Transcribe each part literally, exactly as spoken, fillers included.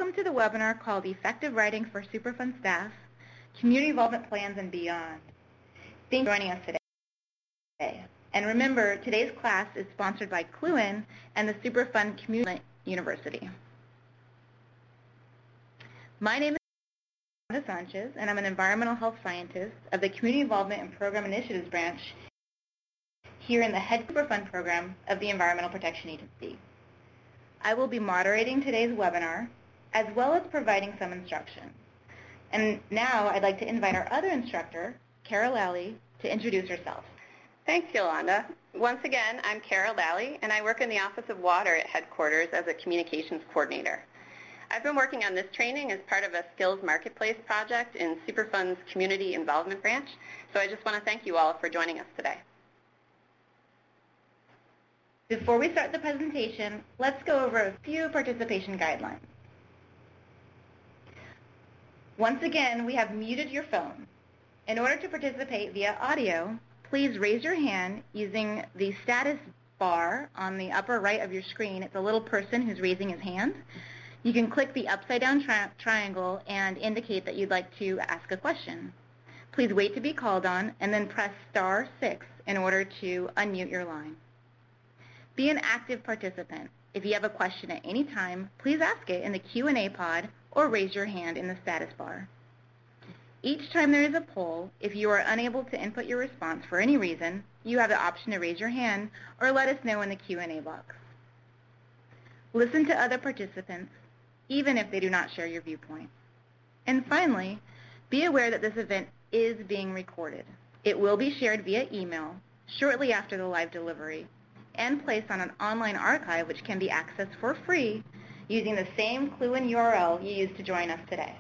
Welcome to the webinar called Effective Writing for Superfund Staff, Community Involvement Plans and Beyond. Thanks for joining us today. And remember, today's class is sponsored by Cluin and the Superfund Community University. My name is Amanda Sanchez, and I'm an environmental health scientist of the Community Involvement and Program Initiatives branch here in the Head Superfund program of the Environmental Protection Agency. I will be moderating today's webinar, as well as providing some instruction. And now I'd like to invite our other instructor, Kara Lally, to introduce herself. Thanks, Yolanda. Once again, I'm Kara Lally, and I work in the Office of Water at headquarters as a communications coordinator. I've been working on this training as part of a Skills Marketplace project in Superfund's Community Involvement Branch, so I just want to thank you all for joining us today. Before we start the presentation, let's go over a few participation guidelines. Once again, we have muted your phone. In order to participate via audio, please raise your hand using the status bar on the upper right of your screen. It's a little person who's raising his hand. You can click the upside down tri triangle and indicate that you'd like to ask a question. Please wait to be called on and then press star six in order to unmute your line. Be an active participant. If you have a question at any time, please ask it in the Q and A pod or raise your hand in the status bar. Each time there is a poll, if you are unable to input your response for any reason, you have the option to raise your hand or let us know in the Q and A box. Listen to other participants, even if they do not share your viewpoint. And finally, be aware that this event is being recorded. It will be shared via email shortly after the live delivery and placed on an online archive which can be accessed for free using the same Cluin U R L you used to join us today.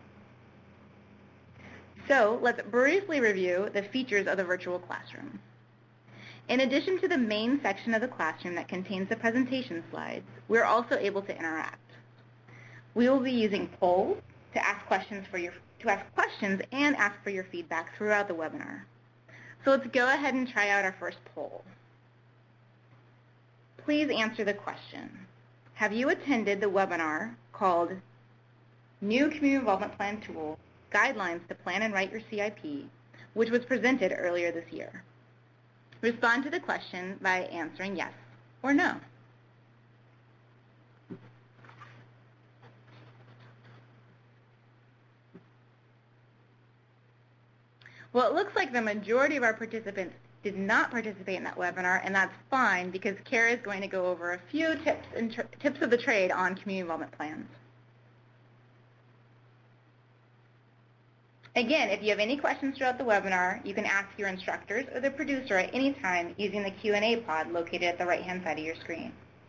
So let's briefly review the features of the virtual classroom. In addition to the main section of the classroom that contains the presentation slides, we're also able to interact. We will be using polls to ask questions for your to ask questions and ask for your feedback throughout the webinar. So let's go ahead and try out our first poll. Please answer the question. Have you attended the webinar called New Community Involvement Plan Tool, Guidelines to Plan and Write Your C I P, which was presented earlier this year? Respond to the question by answering yes or no. Well, it looks like the majority of our participants did not participate in that webinar, and that's fine because Kara is going to go over a few tips and tr tips of the trade on community involvement plans. Again, if you have any questions throughout the webinar, you can ask your instructors or the producer at any time using the Q and A pod located at the right-hand side of your screen.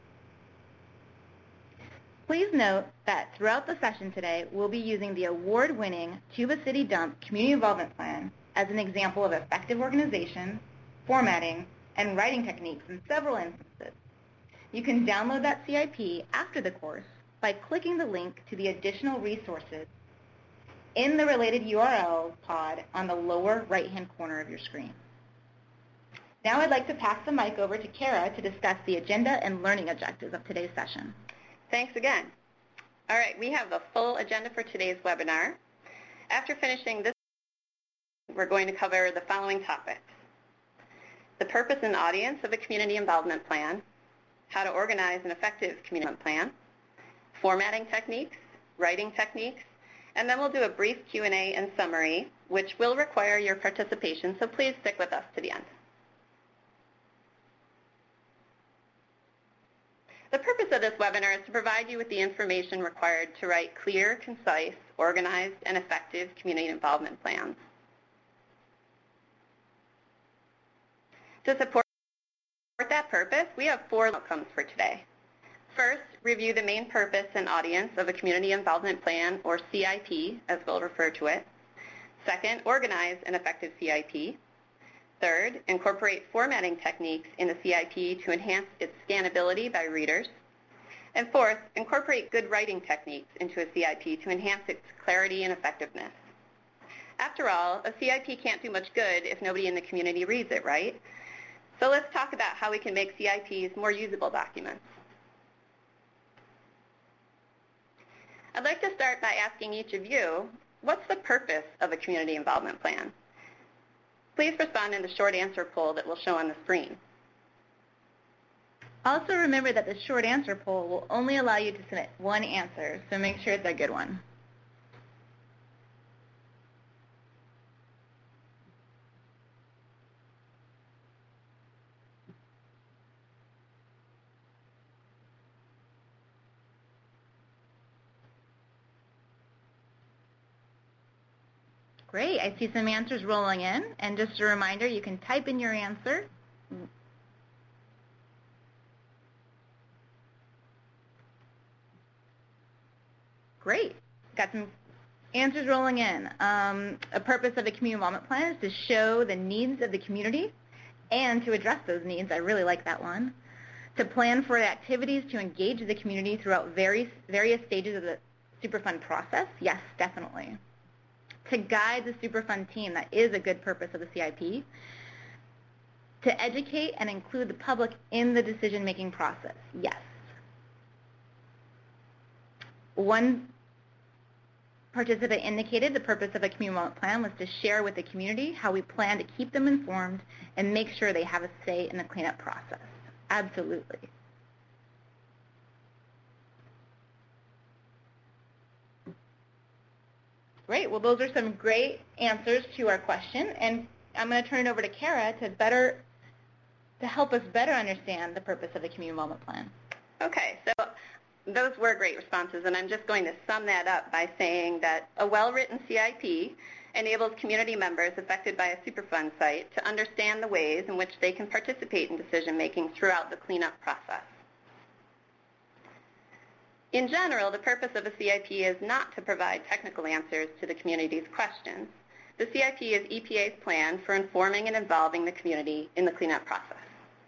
Please note that throughout the session today, we'll be using the award-winning Tuba City Dump Community Involvement Plan as an example of effective organization, formatting, and writing techniques in several instances. You can download that C I P after the course by clicking the link to the additional resources in the related U R L pod on the lower right-hand corner of your screen. Now I'd like to pass the mic over to Kara to discuss the agenda and learning objectives of today's session. Thanks again. All right, we have the full agenda for today's webinar. After finishing this, we're going to cover the following topics: the purpose and audience of a community involvement plan, how to organize an effective community involvement plan, formatting techniques, writing techniques, and then we'll do a brief Q and A and summary, which will require your participation, so please stick with us to the end. The purpose of this webinar is to provide you with the information required to write clear, concise, organized, and effective community involvement plans. To support that purpose, we have four outcomes for today. First, review the main purpose and audience of a community involvement plan, or C I P, as we'll refer to it. Second, organize an effective C I P. Third, incorporate formatting techniques in the C I P to enhance its scannability by readers. And fourth, incorporate good writing techniques into a C I P to enhance its clarity and effectiveness. After all, a C I P can't do much good if nobody in the community reads it, right? So let's talk about how we can make C I Ps more usable documents. I'd like to start by asking each of you, what's the purpose of a community involvement plan? Please respond in the short answer poll that will show on the screen. Also remember that the short answer poll will only allow you to submit one answer, so make sure it's a good one. Great, I see some answers rolling in, and just a reminder, you can type in your answer. Great, got some answers rolling in. Um, a purpose of a community involvement plan is to show the needs of the community and to address those needs. I really like that one. To plan for activities to engage the community throughout various, various stages of the Superfund process. Yes, definitely. To guide the Superfund team, that is a good purpose of the C I P. To educate and include the public in the decision-making process. Yes. One participant indicated the purpose of a community involvement plan was to share with the community how we plan to keep them informed and make sure they have a say in the cleanup process. Absolutely. Great. Well, those are some great answers to our question, and I'm going to turn it over to Kara to better to help us better understand the purpose of the community involvement plan. Okay. So those were great responses, and I'm just going to sum that up by saying that a well-written C I P enables community members affected by a Superfund site to understand the ways in which they can participate in decision-making throughout the cleanup process. In general, the purpose of a C I P is not to provide technical answers to the community's questions. The C I P is E P A's plan for informing and involving the community in the cleanup process.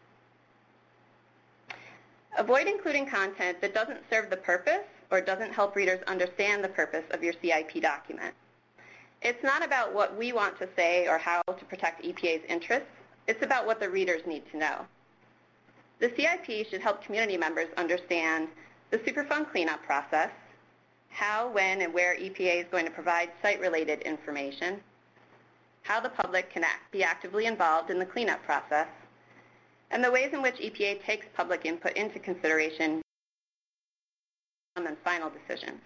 Avoid including content that doesn't serve the purpose or doesn't help readers understand the purpose of your C I P document. It's not about what we want to say or how to protect E P A's interests. It's about what the readers need to know. The C I P should help community members understand the Superfund cleanup process, how, when, and where E P A is going to provide site-related information, how the public can act, be actively involved in the cleanup process, and the ways in which E P A takes public input into consideration and final decisions.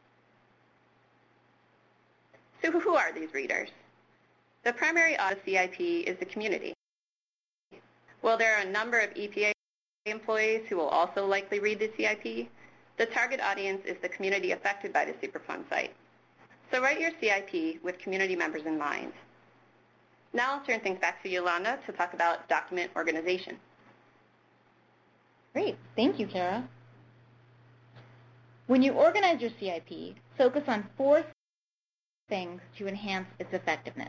So who are these readers? The primary audience of the C I P is the community. While there are a number of E P A employees who will also likely read the C I P, the target audience is the community affected by the Superfund site. So write your C I P with community members in mind. Now I'll turn things back to Yolanda to talk about document organization. Great. Thank you, Kara. When you organize your C I P, focus on four things to enhance its effectiveness.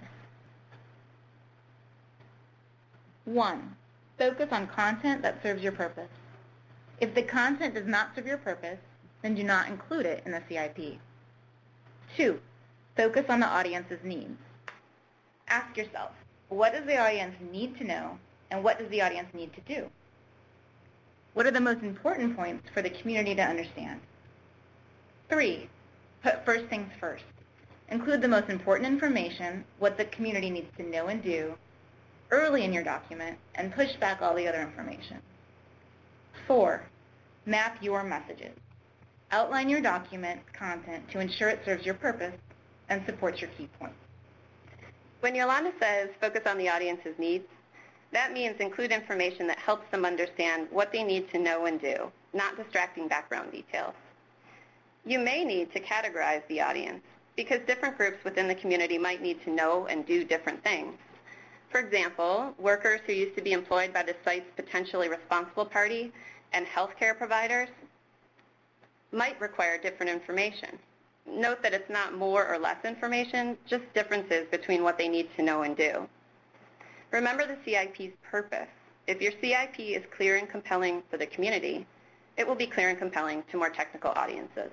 One, focus on content that serves your purpose. If the content does not serve your purpose, then do not include it in the C I P. Two, focus on the audience's needs. Ask yourself, what does the audience need to know, and what does the audience need to do? What are the most important points for the community to understand? Three, put first things first. Include the most important information, what the community needs to know and do, early in your document, and push back all the other information. Four, map your messages. Outline your document content to ensure it serves your purpose and supports your key points. When Yolanda says focus on the audience's needs, that means include information that helps them understand what they need to know and do, not distracting background details. You may need to categorize the audience because different groups within the community might need to know and do different things. For example, workers who used to be employed by the site's potentially responsible party and healthcare providers might require different information. Note that it's not more or less information, just differences between what they need to know and do. Remember the C I P's purpose. If your C I P is clear and compelling for the community, it will be clear and compelling to more technical audiences.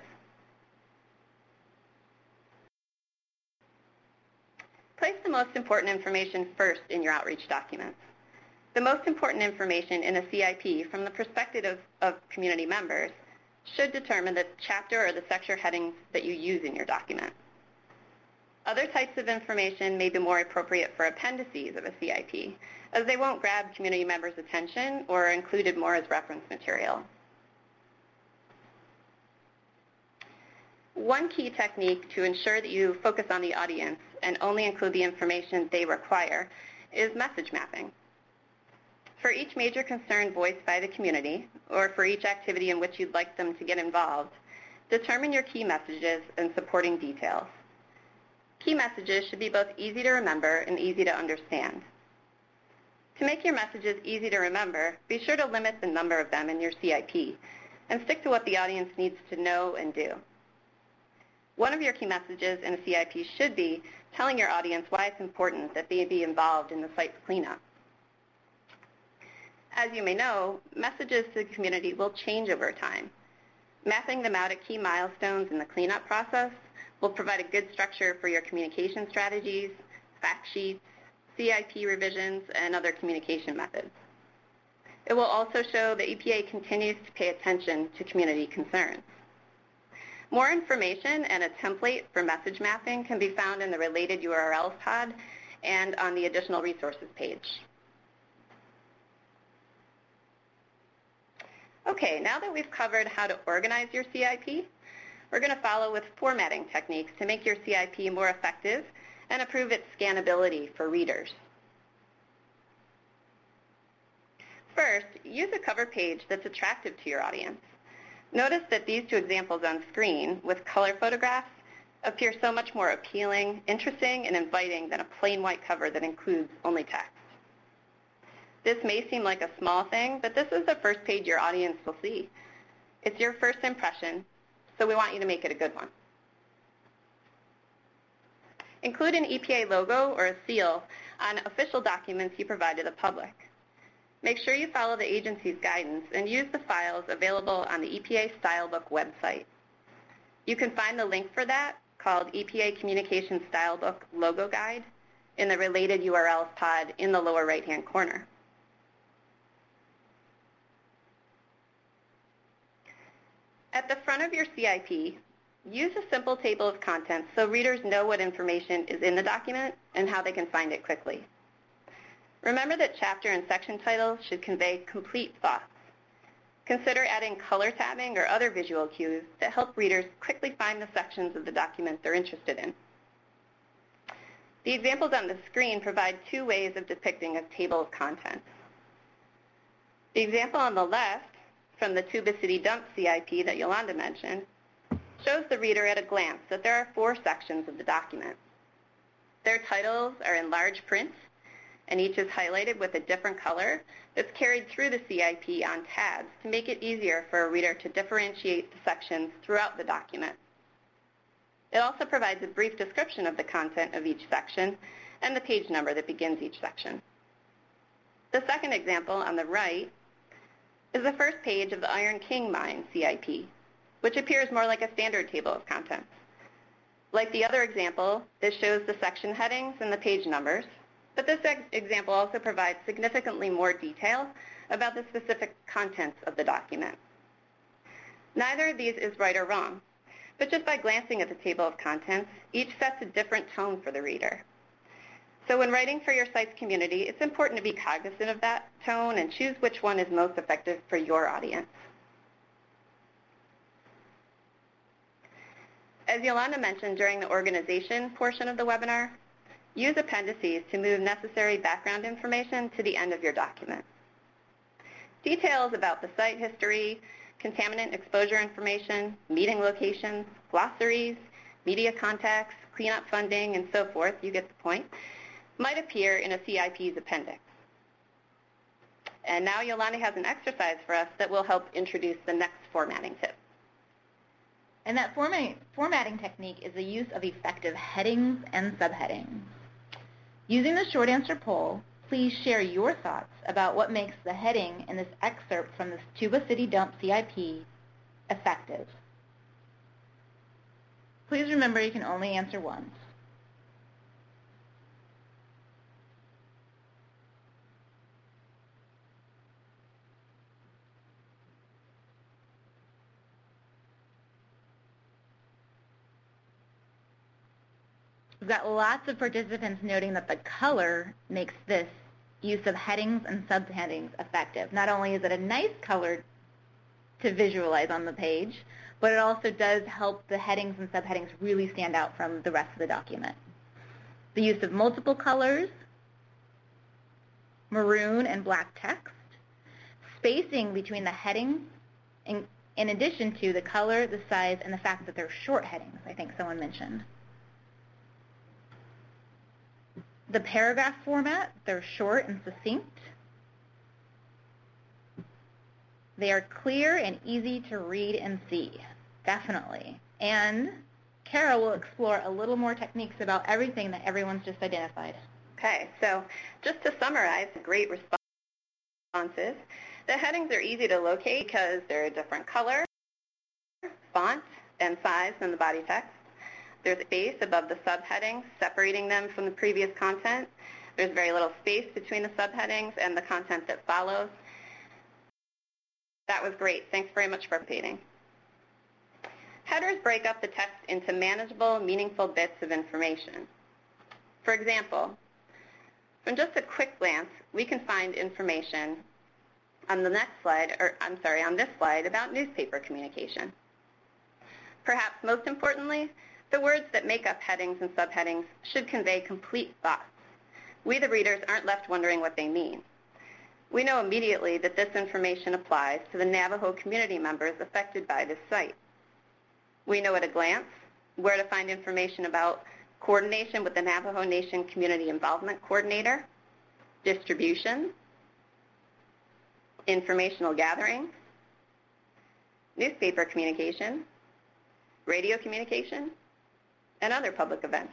Place the most important information first in your outreach documents. The most important information in a C I P from the perspective of, of community members should determine the chapter or the section headings that you use in your document. Other types of information may be more appropriate for appendices of a C I P, as they won't grab community members' attention or are included more as reference material. One key technique to ensure that you focus on the audience and only include the information they require is message mapping. For each major concern voiced by the community, or for each activity in which you'd like them to get involved, determine your key messages and supporting details. Key messages should be both easy to remember and easy to understand. To make your messages easy to remember, be sure to limit the number of them in your C I P and stick to what the audience needs to know and do. One of your key messages in a C I P should be telling your audience why it's important that they be involved in the site's cleanup. As you may know, messages to the community will change over time. Mapping them out at key milestones in the cleanup process will provide a good structure for your communication strategies, fact sheets, C I P revisions, and other communication methods. It will also show that E P A continues to pay attention to community concerns. More information and a template for message mapping can be found in the Related U R Ls pod and on the Additional Resources page. Okay, now that we've covered how to organize your C I P, we're going to follow with formatting techniques to make your C I P more effective and improve its scannability for readers. First, use a cover page that's attractive to your audience. Notice that these two examples on screen with color photographs appear so much more appealing, interesting, and inviting than a plain white cover that includes only text. This may seem like a small thing, but this is the first page your audience will see. It's your first impression, so we want you to make it a good one. Include an E P A logo or a seal on official documents you provide to the public. Make sure you follow the agency's guidance and use the files available on the E P A Stylebook website. You can find the link for that, called E P A Communications Stylebook Logo Guide, in the Related U R Ls pod in the lower right-hand corner. At the front of your C I P, use a simple table of contents so readers know what information is in the document and how they can find it quickly. Remember that chapter and section titles should convey complete thoughts. Consider adding color tabbing or other visual cues that help readers quickly find the sections of the document they're interested in. The examples on the screen provide two ways of depicting a table of contents. The example on the left, from the Tuba City Dump C I P that Yolanda mentioned, shows the reader at a glance that there are four sections of the document. Their titles are in large print, and each is highlighted with a different color that's carried through the C I P on tabs to make it easier for a reader to differentiate the sections throughout the document. It also provides a brief description of the content of each section and the page number that begins each section. The second example on the right is the first page of the Iron King Mine C I P, which appears more like a standard table of contents. Like the other example, this shows the section headings and the page numbers, but this ex example also provides significantly more detail about the specific contents of the document. Neither of these is right or wrong, but just by glancing at the table of contents, each sets a different tone for the reader. So when writing for your site's community, it's important to be cognizant of that tone and choose which one is most effective for your audience. As Yolanda mentioned during the organization portion of the webinar, use appendices to move necessary background information to the end of your document. Details about the site history, contaminant exposure information, meeting locations, glossaries, media contacts, cleanup funding, and so forth, you get the point, might appear in a C I P's appendix. And now Yolanda has an exercise for us that will help introduce the next formatting tip. And that formatting, formatting technique is the use of effective headings and subheadings. Using the short answer poll, please share your thoughts about what makes the heading in this excerpt from the Tuba City Dump C I P effective. Please remember you can only answer once. We've got lots of participants noting that the color makes this use of headings and subheadings effective. Not only is it a nice color to visualize on the page, but it also does help the headings and subheadings really stand out from the rest of the document. The use of multiple colors, maroon and black text, spacing between the headings, in, in addition to the color, the size, and the fact that they're short headings, I think someone mentioned. The paragraph format, they're short and succinct. They are clear and easy to read and see, definitely. And Kara will explore a little more techniques about everything that everyone's just identified. Okay, so just to summarize, great responses. The headings are easy to locate because they're a different color, font, and size than the body text. There's space above the subheadings, separating them from the previous content. There's very little space between the subheadings and the content that follows. That was great. Thanks very much for participating. Headers break up the text into manageable, meaningful bits of information. For example, from just a quick glance, we can find information on the next slide, or I'm sorry, on this slide about newspaper communication. Perhaps most importantly, the words that make up headings and subheadings should convey complete thoughts. We, the readers, aren't left wondering what they mean. We know immediately that this information applies to the Navajo community members affected by this site. We know at a glance where to find information about coordination with the Navajo Nation Community Involvement Coordinator, distribution, informational gathering, newspaper communication, radio communication, and other public events.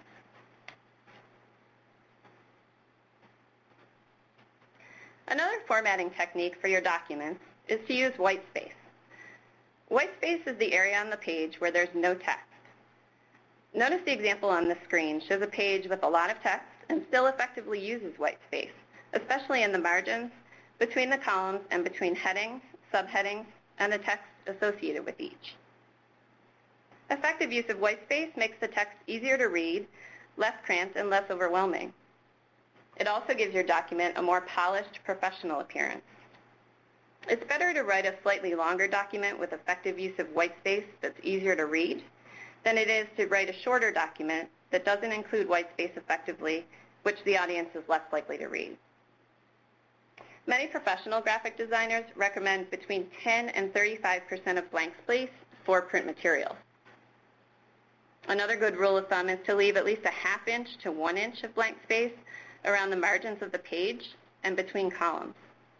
Another formatting technique for your documents is to use white space. White space is the area on the page where there's no text. Notice the example on the screen shows a page with a lot of text and still effectively uses white space, especially in the margins, between the columns, and between headings, subheadings, and the text associated with each. Effective use of white space makes the text easier to read, less cramped, and less overwhelming. It also gives your document a more polished, professional appearance. It's better to write a slightly longer document with effective use of white space that's easier to read than it is to write a shorter document that doesn't include white space effectively, which the audience is less likely to read. Many professional graphic designers recommend between ten and thirty-five percent of blank space for print materials. Another good rule of thumb is to leave at least a half inch to one inch of blank space around the margins of the page and between columns.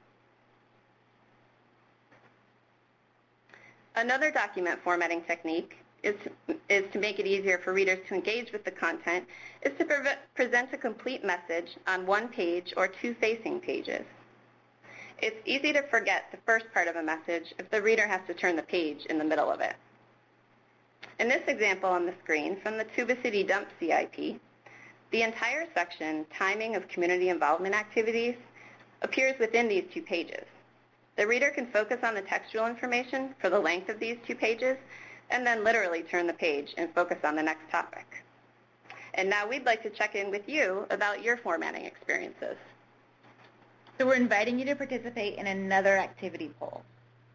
Another document formatting technique is to, is to make it easier for readers to engage with the content is to pre- present a complete message on one page or two facing pages. It's easy to forget the first part of a message if the reader has to turn the page in the middle of it. In this example on the screen from the Tuba City Dump C I P, the entire section, Timing of Community Involvement Activities, appears within these two pages. The reader can focus on the textual information for the length of these two pages and then literally turn the page and focus on the next topic. And now we'd like to check in with you about your formatting experiences. So we're inviting you to participate in another activity poll.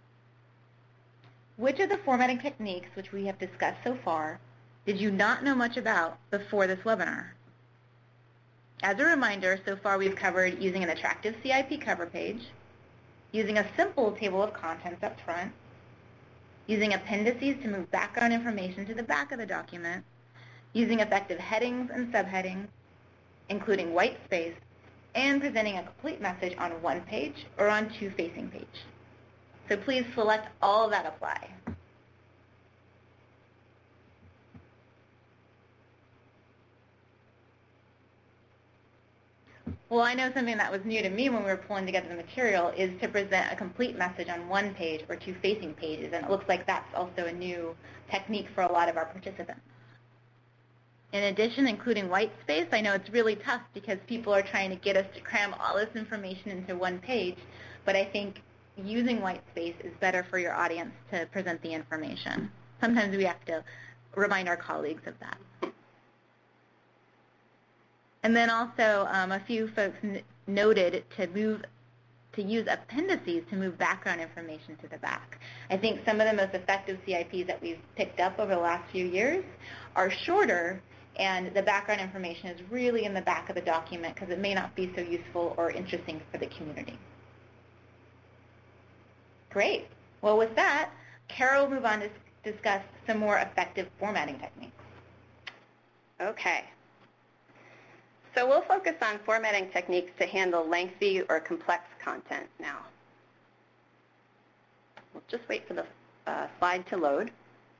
Which of the formatting techniques which we have discussed so far did you not know much about before this webinar? As a reminder, so far we've covered using an attractive C I P cover page, using a simple table of contents up front, using appendices to move background information to the back of the document, using effective headings and subheadings, including white space, and presenting a complete message on one page or on two facing pages. So please select all that apply. Well, I know something that was new to me when we were pulling together the material is to present a complete message on one page or two facing pages, and it looks like that's also a new technique for a lot of our participants. In addition, including white space, I know it's really tough because people are trying to get us to cram all this information into one page, but I think using white space is better for your audience to present the information. Sometimes we have to remind our colleagues of that. And then also um, a few folks n- noted to move to use appendices to move background information to the back. I think some of the most effective C I Ps that we've picked up over the last few years are shorter, and the background information is really in the back of the document because it may not be so useful or interesting for the community. Great. Well, with that, Kara will move on to discuss some more effective formatting techniques. Okay. So we'll focus on formatting techniques to handle lengthy or complex content now. We'll just wait for the uh, slide to load.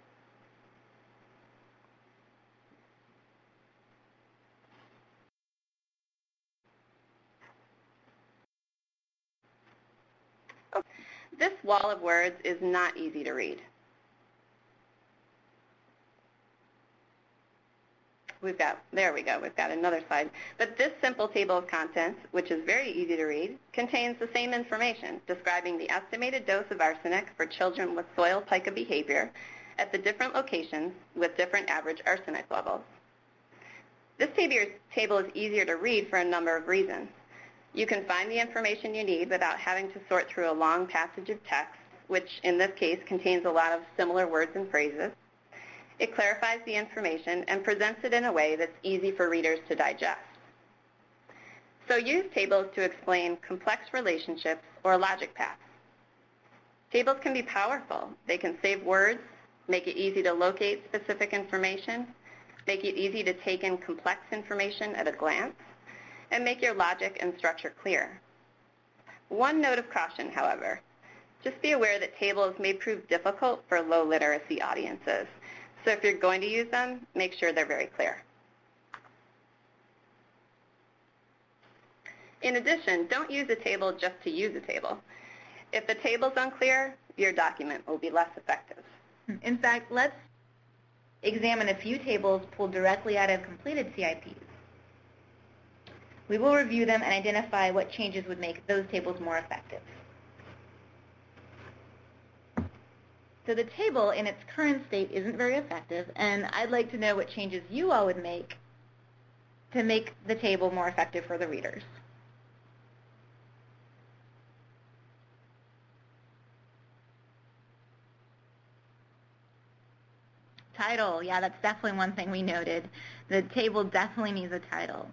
Okay. This wall of words is not easy to read. We've got, there we go, we've got another slide. But this simple table of contents, which is very easy to read, contains the same information describing the estimated dose of arsenic for children with soil pica behavior at the different locations with different average arsenic levels. This table is easier to read for a number of reasons. You can find the information you need without having to sort through a long passage of text, which in this case contains a lot of similar words and phrases. It clarifies the information and presents it in a way that's easy for readers to digest. So use tables to explain complex relationships or logic paths. Tables can be powerful. They can save words, make it easy to locate specific information, make it easy to take in complex information at a glance, and make your logic and structure clear. One note of caution, however. Just be aware that tables may prove difficult for low literacy audiences. So if you're going to use them, make sure they're very clear. In addition, don't use a table just to use a table. If the table's unclear, your document will be less effective. In fact, let's examine a few tables pulled directly out of completed C I Ps. We will review them and identify what changes would make those tables more effective. So the table in its current state isn't very effective, and I'd like to know what changes you all would make to make the table more effective for the readers. Title, yeah, that's definitely one thing we noted. The table definitely needs a title.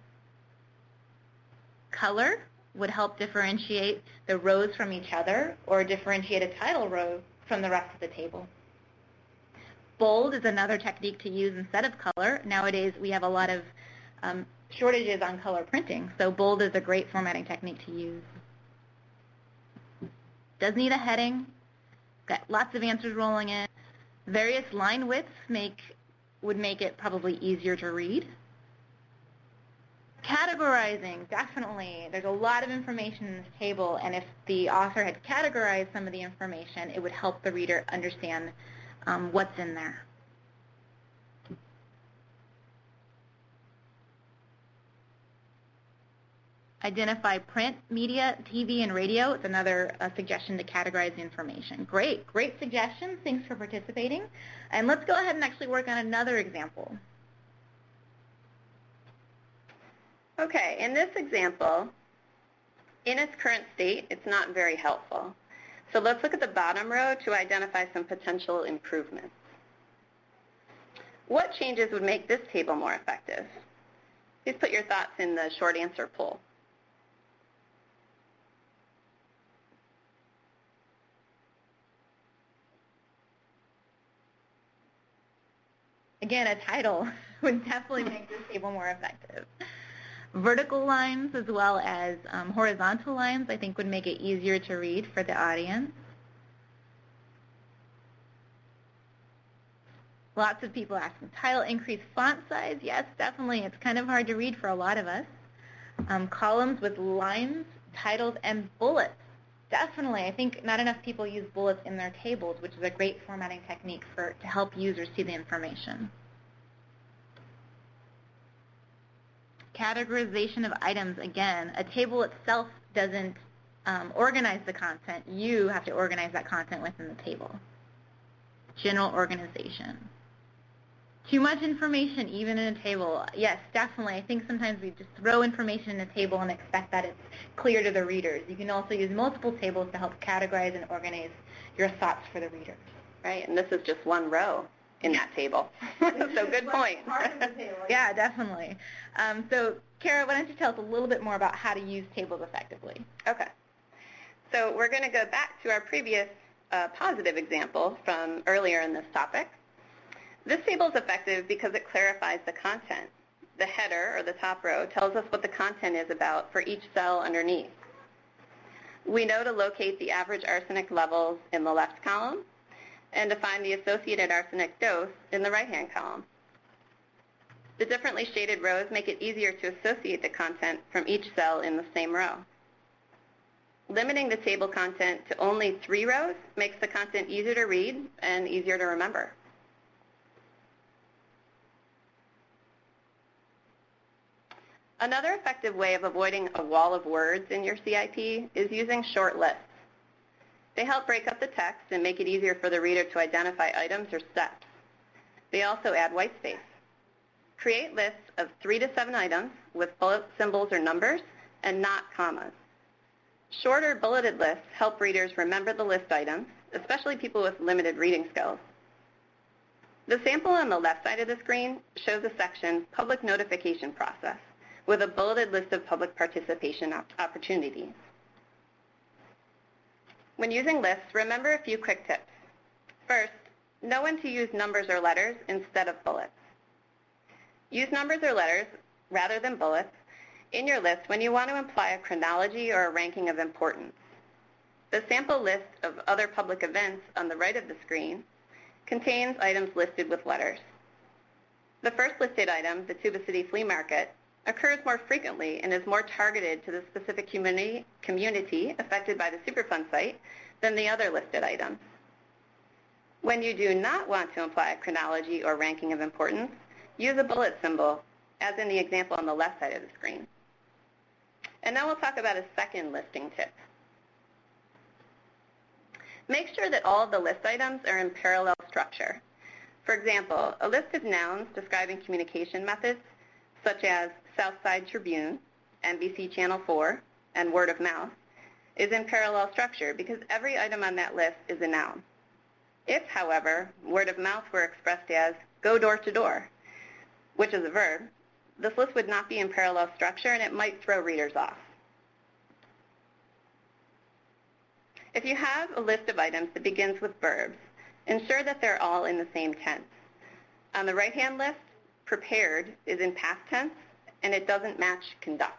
Color would help differentiate the rows from each other or differentiate a title row from the rest of the table. Bold is another technique to use instead of color. Nowadays, we have a lot of um, shortages on color printing, so bold is a great formatting technique to use. Does need a heading. Got lots of answers rolling in. Various line widths make, would make it probably easier to read. Categorizing, definitely. There's a lot of information in this table, and if the author had categorized some of the information, it would help the reader understand um, what's in there. Identify print, media, T V, and radio. It's another uh, suggestion to categorize the information. Great, great suggestions. Thanks for participating. And let's go ahead and actually work on another example. Okay, in this example, in its current state, it's not very helpful. So let's look at the bottom row to identify some potential improvements. What changes would make this table more effective? Please put your thoughts in the short answer poll. Again, a title would definitely make this table more effective. Vertical lines as well as um, horizontal lines, I think, would make it easier to read for the audience. Lots of people asking, title increase font size? Yes, definitely. It's kind of hard to read for a lot of us. Um, columns with lines, titles, and bullets. Definitely. I think not enough people use bullets in their tables, which is a great formatting technique for to help users see the information. Categorization of items, again, a table itself doesn't um, organize the content. You have to organize that content within the table. General organization. Too much information, even in a table. Yes, definitely. I think sometimes we just throw information in a table and expect that it's clear to the readers. You can also use multiple tables to help categorize and organize your thoughts for the readers. Right, and this is just one row in that table. So good point. Yeah, definitely. Um, so, Kara, why don't you tell us a little bit more about how to use tables effectively? Okay. So we're going to go back to our previous uh, positive example from earlier in this topic. This table is effective because it clarifies the content. The header, or the top row, tells us what the content is about for each cell underneath. We know to locate the average arsenic levels in the left column and to find the associated arsenic dose in the right-hand column. The differently shaded rows make it easier to associate the content from each cell in the same row. Limiting the table content to only three rows makes the content easier to read and easier to remember. Another effective way of avoiding a wall of words in your C I P is using short lists. They help break up the text and make it easier for the reader to identify items or steps. They also add white space. Create lists of three to seven items with bullet symbols or numbers and not commas. Shorter bulleted lists help readers remember the list items, especially people with limited reading skills. The sample on the left side of the screen shows a section, Public Notification Process, with a bulleted list of public participation op- opportunities. When using lists, remember a few quick tips. First, know when to use numbers or letters instead of bullets. Use numbers or letters rather than bullets in your list when you want to imply a chronology or a ranking of importance. The sample list of other public events on the right of the screen contains items listed with letters. The first listed item, the Tuba City Flea Market, occurs more frequently and is more targeted to the specific community, community affected by the Superfund site than the other listed items. When you do not want to imply a chronology or ranking of importance, use a bullet symbol, as in the example on the left side of the screen. And now we'll talk about a second listing tip. Make sure that all of the list items are in parallel structure. For example, a list of nouns describing communication methods, such as Southside Tribune, N B C Channel four, and word of mouth, is in parallel structure because every item on that list is a noun. If, however, word of mouth were expressed as go door to door, which is a verb, this list would not be in parallel structure and it might throw readers off. If you have a list of items that begins with verbs, ensure that they're all in the same tense. On the right-hand list, prepared is in past tense and it doesn't match conduct.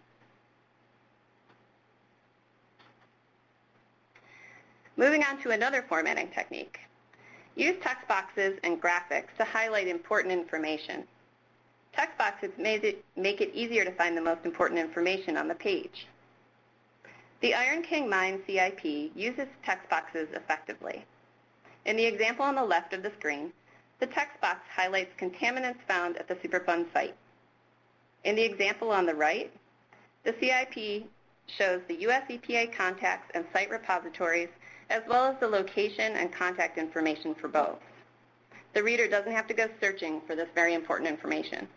Moving on to another formatting technique. Use text boxes and graphics to highlight important information. Text boxes make it, make it easier to find the most important information on the page. The Iron King Mine C I P uses text boxes effectively. In the example on the left of the screen, the text box highlights contaminants found at the Superfund site. In the example on the right, the C I P shows the U S E P A contacts and site repositories, as well as the location and contact information for both. The reader doesn't have to go searching for this very important information.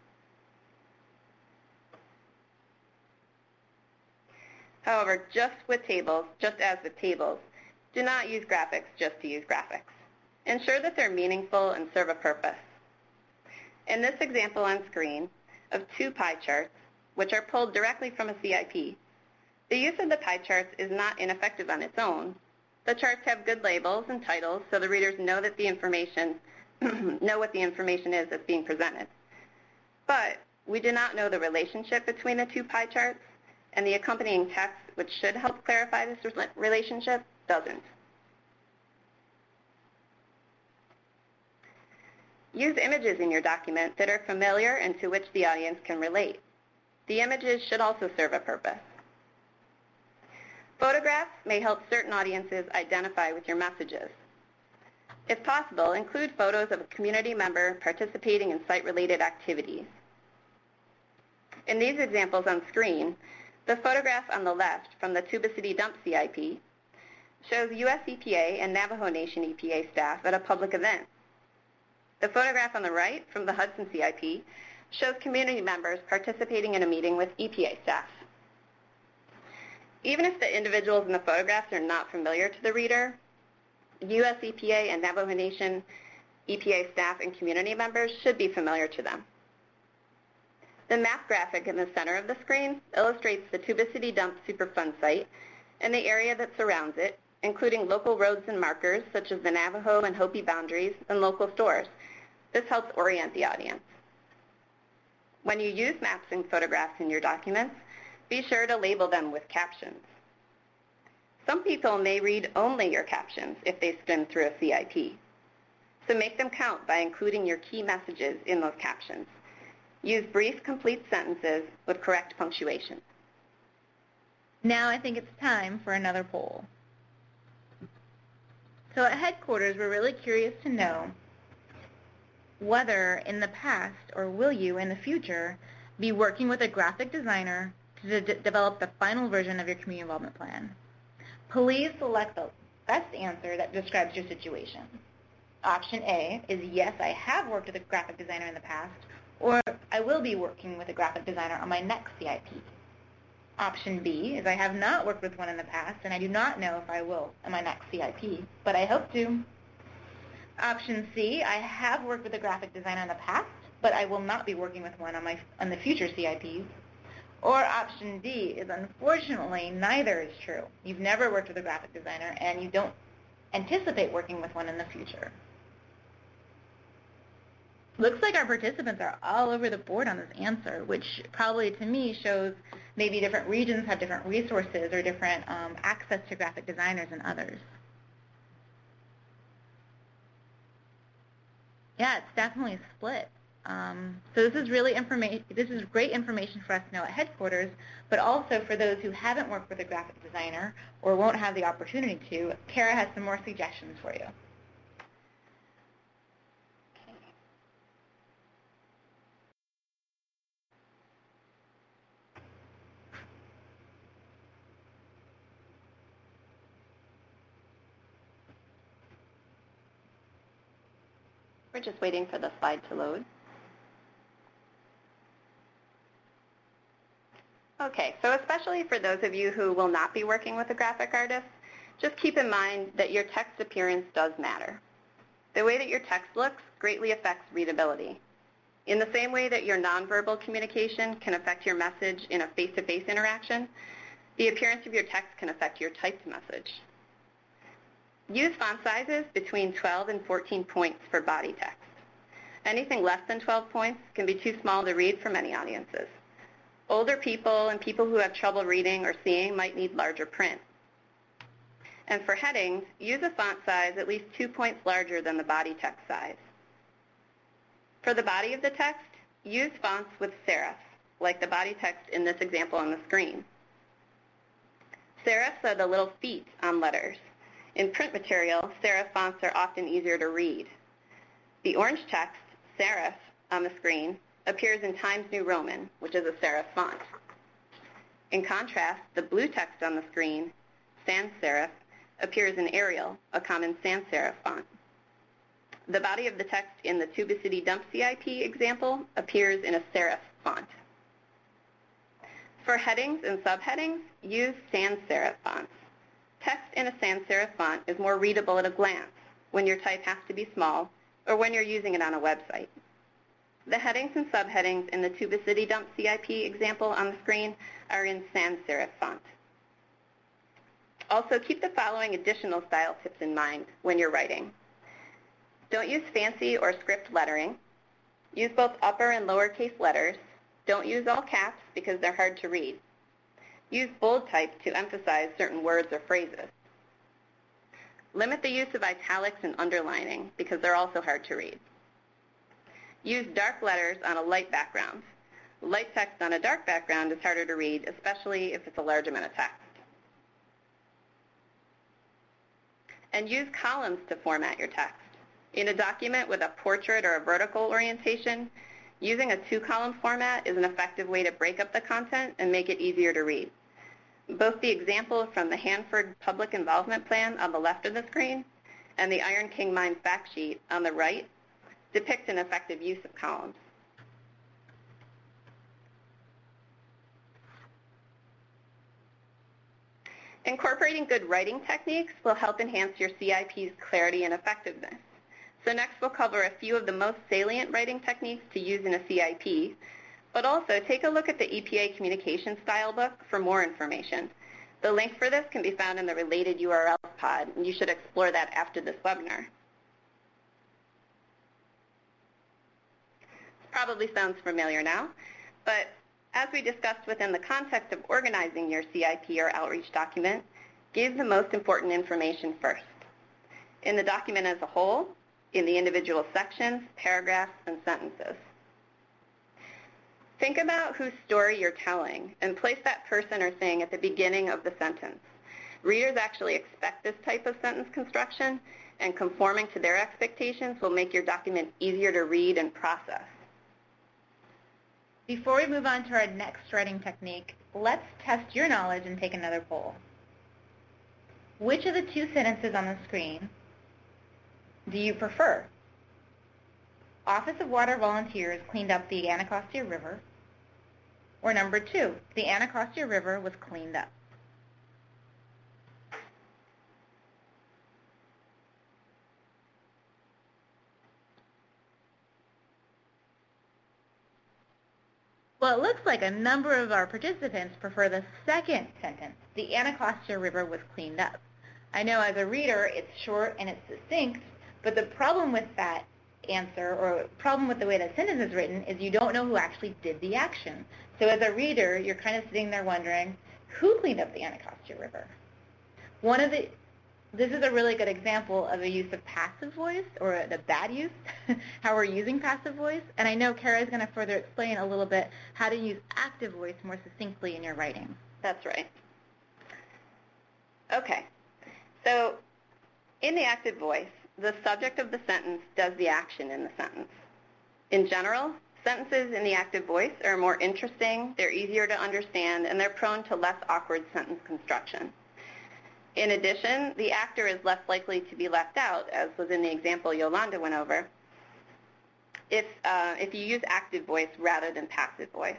However, just with tables, just as with tables, do not use graphics just to use graphics. Ensure that they're meaningful and serve a purpose. In this example on screen of two pie charts, which are pulled directly from a C I P, the use of the pie charts is not ineffective on its own. The charts have good labels and titles so the readers know that the information know what the information is that's being presented. But we do not know the relationship between the two pie charts, and the accompanying text, which should help clarify this relationship, doesn't. Use images in your document that are familiar and to which the audience can relate. The images should also serve a purpose. Photographs may help certain audiences identify with your messages. If possible, include photos of a community member participating in site-related activities. In these examples on screen, the photograph on the left from the Tuba City Dump C I P shows U S E P A and Navajo Nation E P A staff at a public event. The photograph on the right from the Hudson C I P shows community members participating in a meeting with E P A staff. Even if the individuals in the photographs are not familiar to the reader, U S E P A and Navajo Nation E P A staff and community members should be familiar to them. The map graphic in the center of the screen illustrates the Tuba City Dump Superfund site and the area that surrounds it, including local roads and markers such as the Navajo and Hopi boundaries and local stores. This helps orient the audience. When you use maps and photographs in your documents, be sure to label them with captions. Some people may read only your captions if they skim through a C I P. So make them count by including your key messages in those captions. Use brief, complete sentences with correct punctuation. Now I think it's time for another poll. So at headquarters, we're really curious to know whether in the past, or will you in the future, be working with a graphic designer to de- develop the final version of your community involvement plan. Please select the best answer that describes your situation. Option A is yes, I have worked with a graphic designer in the past, or I will be working with a graphic designer on my next C I P. Option B is I have not worked with one in the past, and I do not know if I will in my next C I P, but I hope to. Option C, I have worked with a graphic designer in the past, but I will not be working with one on, my, on the future C I Ps. Or option D is unfortunately neither is true. You've never worked with a graphic designer, and you don't anticipate working with one in the future. Looks like our participants are all over the board on this answer, which probably to me shows maybe different regions have different resources or different um, access to graphic designers than others. Yeah, it's definitely split. Um, so this is really information. This is great information for us to know at headquarters, but also for those who haven't worked with a graphic designer or won't have the opportunity to. Kara has some more suggestions for you. We're just waiting for the slide to load. Okay, so especially for those of you who will not be working with a graphic artist, just keep in mind that your text appearance does matter. The way that your text looks greatly affects readability. In the same way that your nonverbal communication can affect your message in a face-to-face interaction, the appearance of your text can affect your typed message. Use font sizes between twelve and fourteen points for body text. Anything less than twelve points can be too small to read for many audiences. Older people and people who have trouble reading or seeing might need larger print. And for headings, use a font size at least two points larger than the body text size. For the body of the text, use fonts with serif, like the body text in this example on the screen. Serifs are the little feet on letters. In print material, serif fonts are often easier to read. The orange text, serif, on the screen appears in Times New Roman, which is a serif font. In contrast, the blue text on the screen, sans serif, appears in Arial, a common sans serif font. The body of the text in the Tuba City Dump C I P example appears in a serif font. For headings and subheadings, use sans serif fonts. Text in a sans serif font is more readable at a glance when your type has to be small or when you're using it on a website. The headings and subheadings in the Tuba City Dump C I P example on the screen are in sans serif font. Also, keep the following additional style tips in mind when you're writing. Don't use fancy or script lettering. Use both upper and lowercase letters. Don't use all caps because they're hard to read. Use bold type to emphasize certain words or phrases. Limit the use of italics and underlining because they're also hard to read. Use dark letters on a light background. Light text on a dark background is harder to read, especially if it's a large amount of text. And use columns to format your text. In a document with a portrait or a vertical orientation, using a two-column format is an effective way to break up the content and make it easier to read. Both the example from the Hanford Public Involvement Plan on the left of the screen and the Iron King Mine fact sheet on the right depict an effective use of columns. Incorporating good writing techniques will help enhance your C I P's clarity and effectiveness. So next we'll cover a few of the most salient writing techniques to use in a C I P, but also take a look at the E P A Communication Style Book for more information. The link for this can be found in the related U R L pod, and you should explore that after this webinar. This probably sounds familiar now, but as we discussed within the context of organizing your C I P or outreach document, give the most important information first. In the document as a whole, in the individual sections, paragraphs, and sentences. Think about whose story you're telling and place that person or thing at the beginning of the sentence. Readers actually expect this type of sentence construction, and conforming to their expectations will make your document easier to read and process. Before we move on to our next writing technique, let's test your knowledge and take another poll. Which of the two sentences on the screen do you prefer? Office of Water volunteers cleaned up the Anacostia River. Or number two, the Anacostia River was cleaned up. Well, it looks like a number of our participants prefer the second sentence, the Anacostia River was cleaned up. I know as a reader it's short and it's succinct, but the problem with that answer, or problem with the way that sentence is written, is you don't know who actually did the action. So as a reader, you're kind of sitting there wondering, who cleaned up the Anacostia River? One of the, this is a really good example of a use of passive voice, or the bad use, how we're using passive voice. And I know Kara is going to further explain a little bit how to use active voice more succinctly in your writing. That's right. Okay, so in the active voice, the subject of the sentence does the action in the sentence. In general, sentences in the active voice are more interesting, they're easier to understand, and they're prone to less awkward sentence construction. In addition, the actor is less likely to be left out, as was in the example Yolanda went over, if, uh, if you use active voice rather than passive voice.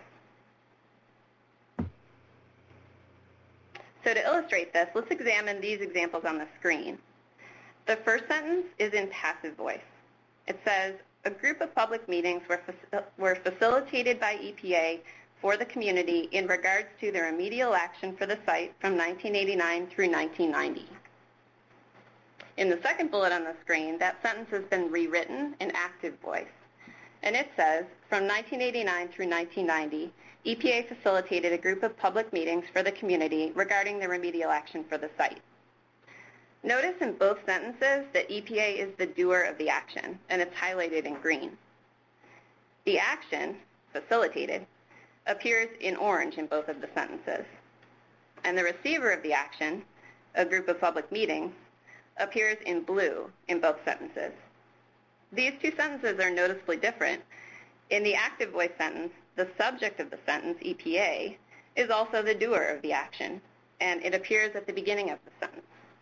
So to illustrate this, let's examine these examples on the screen. The first sentence is in passive voice. It says, a group of public meetings were, faci- were facilitated by E P A for the community in regards to the remedial action for the site from nineteen eighty-nine through nineteen ninety. In the second bullet on the screen, that sentence has been rewritten in active voice. And it says, from nineteen eighty-nine through nineteen ninety, E P A facilitated a group of public meetings for the community regarding the remedial action for the site. Notice in both sentences that E P A is the doer of the action, and it's highlighted in green. The action, facilitated, appears in orange in both of the sentences. And the receiver of the action, a group of public meetings, appears in blue in both sentences. These two sentences are noticeably different. In the active voice sentence, the subject of the sentence, E P A, is also the doer of the action, and it appears at the beginning of the sentence.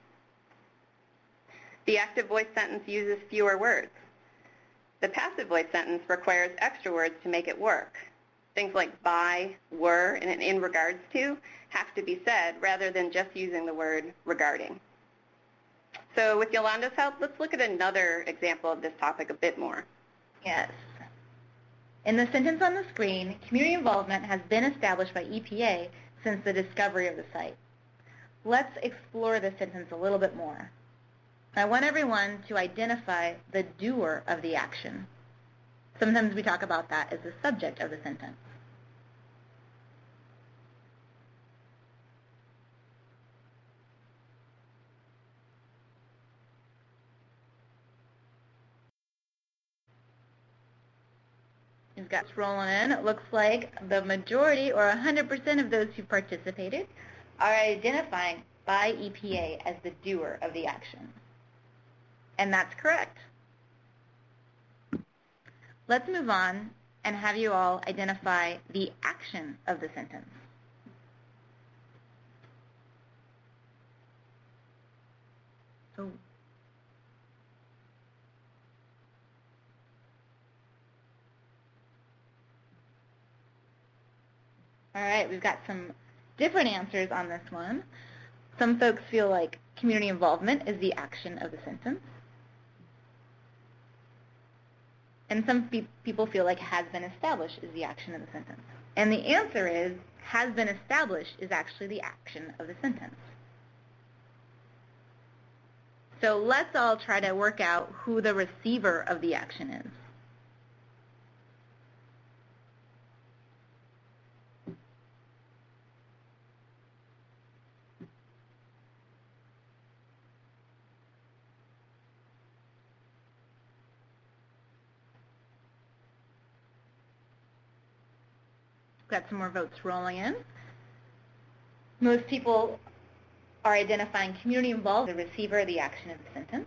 The active voice sentence uses fewer words. The passive voice sentence requires extra words to make it work. Things like by, were, and in regards to have to be said rather than just using the word regarding. So with Yolanda's help, let's look at another example of this topic a bit more. Yes. In the sentence on the screen, community involvement has been established by E P A since the discovery of the site. Let's explore this sentence a little bit more. I want everyone to identify the doer of the action. Sometimes we talk about that as the subject of the sentence. You've got rolling in. It looks like the majority, or one hundred percent of those who participated, are identifying by E P A as the doer of the action. And that's correct. Let's move on and have you all identify the action of the sentence. So, All right, we've got some different answers on this one. Some folks feel like community involvement is the action of the sentence. And some pe- people feel like has been established is the action of the sentence. And the answer is has been established is actually the action of the sentence. So let's all try to work out who the receiver of the action is. Got some more votes rolling in. Most people are identifying community involved, the receiver of the action of the sentence.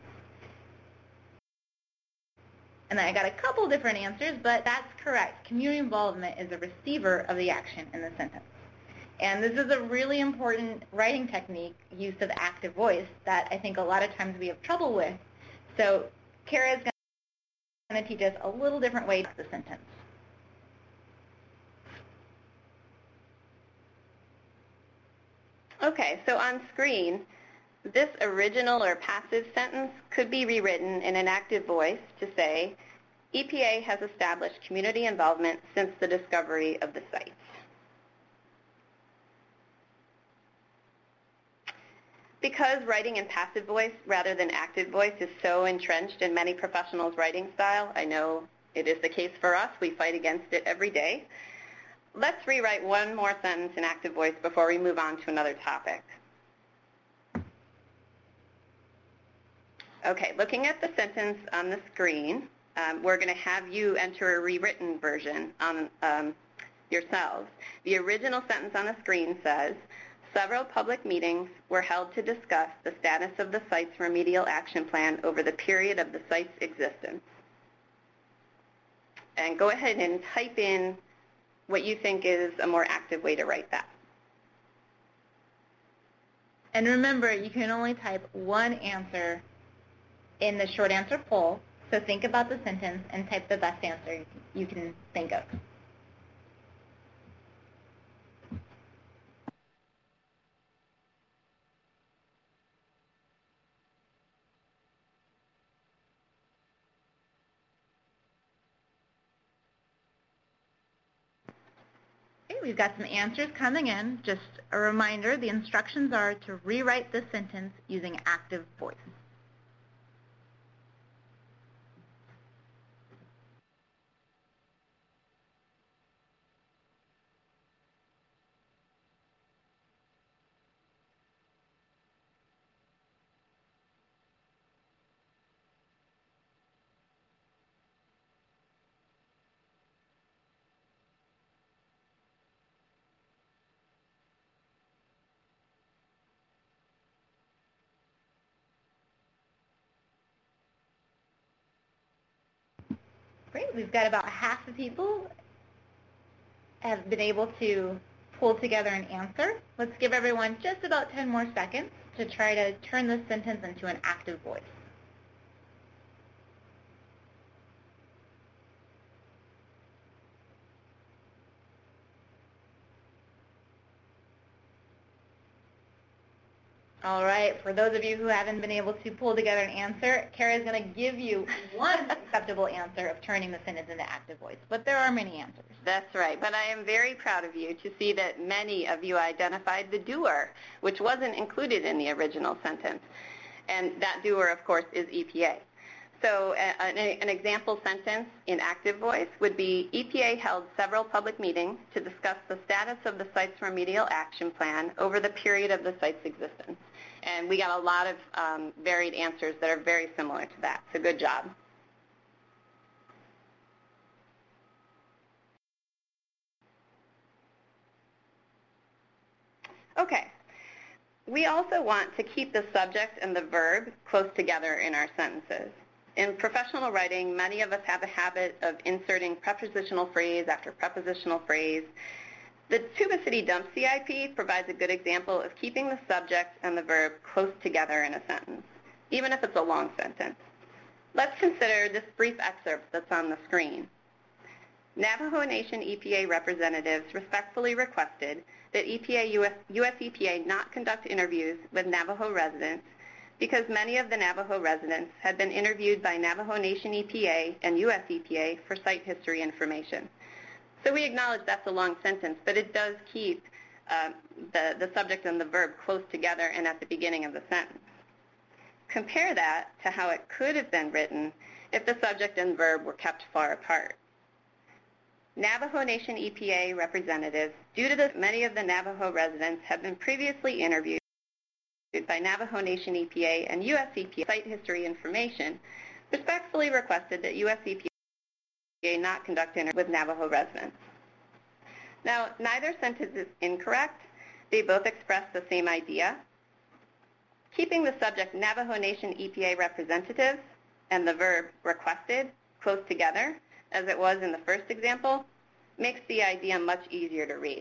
And then I got a couple different answers, but that's correct. Community involvement is the receiver of the action in the sentence. And this is a really important writing technique, use of active voice, that I think a lot of times we have trouble with. So Kara is going to teach us a little different way to the sentence. Okay, so on screen, this original or passive sentence could be rewritten in an active voice to say, E P A has established community involvement since the discovery of the sites. Because writing in passive voice rather than active voice is so entrenched in many professionals' writing style, I know it is the case for us, we fight against it every day. Let's rewrite one more sentence in active voice before we move on to another topic. Okay, looking at the sentence on the screen, um, we're going to have you enter a rewritten version on um, yourselves. The original sentence on the screen says, several public meetings were held to discuss the status of the site's remedial action plan over the period of the site's existence. And go ahead and type in what you think is a more active way to write that. And remember, you can only type one answer in the short answer poll, so think about the sentence and type the best answer you can think of. Okay, we've got some answers coming in. Just a reminder, the instructions are to rewrite this sentence using active voice. Great, we've got about half the people have been able to pull together an answer. Let's give everyone just about ten more seconds to try to turn this sentence into an active voice. All right, for those of you who haven't been able to pull together an answer, Kara is going to give you one acceptable answer of turning the sentence into active voice, but there are many answers. That's right, but I am very proud of you to see that many of you identified the doer, which wasn't included in the original sentence. And that doer, of course, is E P A. So uh, an, an example sentence in active voice would be, E P A held several public meetings to discuss the status of the site's remedial action plan over the period of the site's existence. And we got a lot of um, varied answers that are very similar to that, so good job. Okay. We also want to keep the subject and the verb close together in our sentences. In professional writing, many of us have a habit of inserting prepositional phrase after prepositional phrase. The Tuba City Dump C I P provides a good example of keeping the subject and the verb close together in a sentence, even if it's a long sentence. Let's consider this brief excerpt that's on the screen. Navajo Nation E P A representatives respectfully requested that E P A U S, U S E P A not conduct interviews with Navajo residents because many of the Navajo residents had been interviewed by Navajo Nation E P A and U S E P A for site history information. So we acknowledge that's a long sentence, but it does keep uh, the, the subject and the verb close together and at the beginning of the sentence. Compare that to how it could have been written if the subject and verb were kept far apart. Navajo Nation E P A representatives, due to this, many of the Navajo residents have been previously interviewed by Navajo Nation E P A and U S E P A site history information, respectfully requested that U S E P A not conduct interviews with Navajo residents. Now, neither sentence is incorrect. They both express the same idea. Keeping the subject Navajo Nation E P A representatives and the verb requested close together, as it was in the first example, makes the idea much easier to read.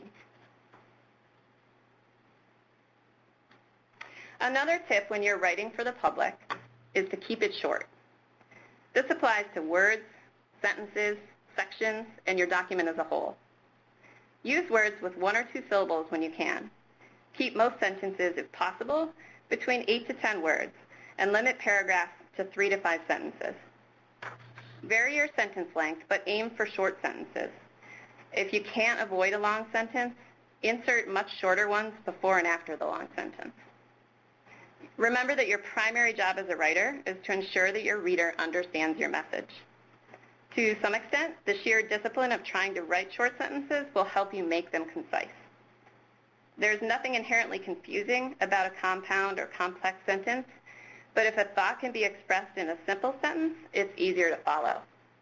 Another tip when you're writing for the public is to keep it short. This applies to words, sentences, sections, and your document as a whole. Use words with one or two syllables when you can. Keep most sentences, if possible, between eight to ten words, and limit paragraphs to three to five sentences. Vary your sentence length, but aim for short sentences. If you can't avoid a long sentence, insert much shorter ones before and after the long sentence. Remember that your primary job as a writer is to ensure that your reader understands your message. To some extent, the sheer discipline of trying to write short sentences will help you make them concise. There's nothing inherently confusing about a compound or complex sentence, but if a thought can be expressed in a simple sentence, it's easier to follow.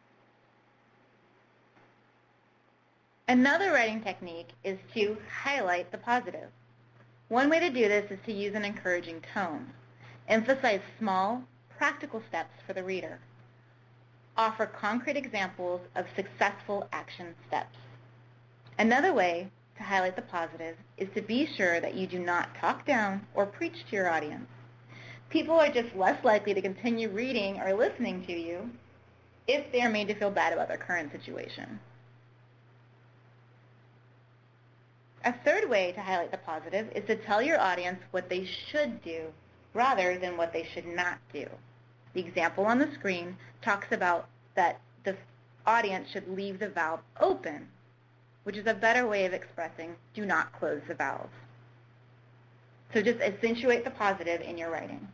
Another writing technique is to highlight the positive. One way to do this is to use an encouraging tone. Emphasize small, practical steps for the reader. Offer concrete examples of successful action steps. Another way to highlight the positive is to be sure that you do not talk down or preach to your audience. People are just less likely to continue reading or listening to you if they are made to feel bad about their current situation. A third way to highlight the positive is to tell your audience what they should do rather than what they should not do. The example on the screen talks about that the audience should leave the valve open, which is a better way of expressing do not close the valve. So just accentuate the positive in your writing.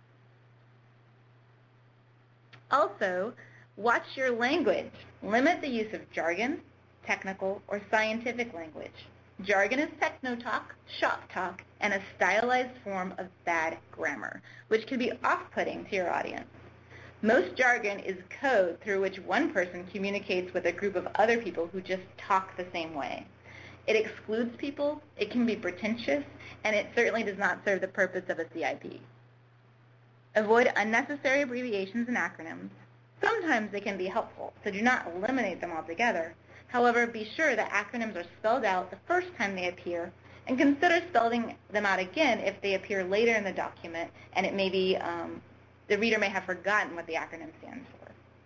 Also, watch your language. Limit the use of jargon, technical, or scientific language. Jargon is techno-talk, shop talk, and a stylized form of bad grammar, which can be off-putting to your audience. Most jargon is code through which one person communicates with a group of other people who just talk the same way. It excludes people, it can be pretentious, and it certainly does not serve the purpose of a C I P. Avoid unnecessary abbreviations and acronyms. Sometimes they can be helpful, so do not eliminate them altogether. However, be sure that acronyms are spelled out the first time they appear, and consider spelling them out again if they appear later in the document, and it may be, um, the reader may have forgotten what the acronym stands for.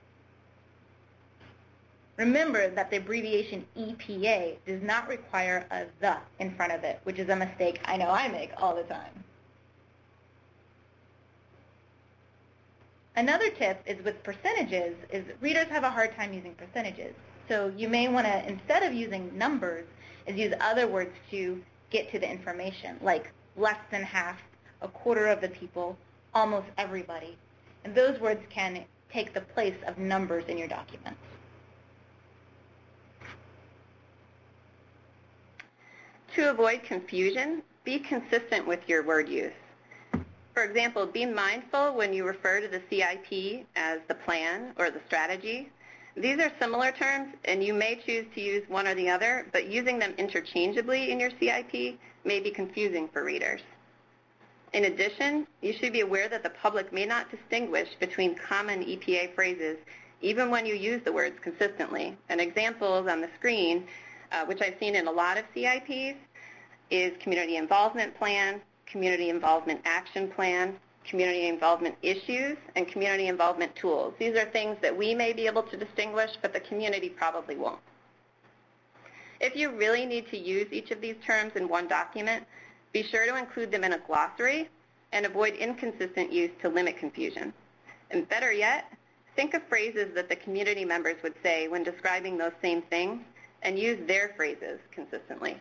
Remember that the abbreviation E P A does not require a the in front of it, which is a mistake I know I make all the time. Another tip is with percentages, is readers have a hard time using percentages. So you may want to, instead of using numbers, is use other words to get to the information, like less than half, a quarter of the people, almost everybody. And those words can take the place of numbers in your documents. To avoid confusion, be consistent with your word use. For example, be mindful when you refer to the C I P as the plan or the strategy. These are similar terms, and you may choose to use one or the other, but using them interchangeably in your C I P may be confusing for readers. In addition, you should be aware that the public may not distinguish between common E P A phrases even when you use the words consistently. An example is on the screen, uh, which I've seen in a lot of C I Ps, is Community Involvement Plan, Community Involvement Action Plan, Community Involvement Issues, and Community Involvement Tools. These are things that we may be able to distinguish, but the community probably won't. If you really need to use each of these terms in one document, be sure to include them in a glossary and avoid inconsistent use to limit confusion. And better yet, think of phrases that the community members would say when describing those same things and use their phrases consistently.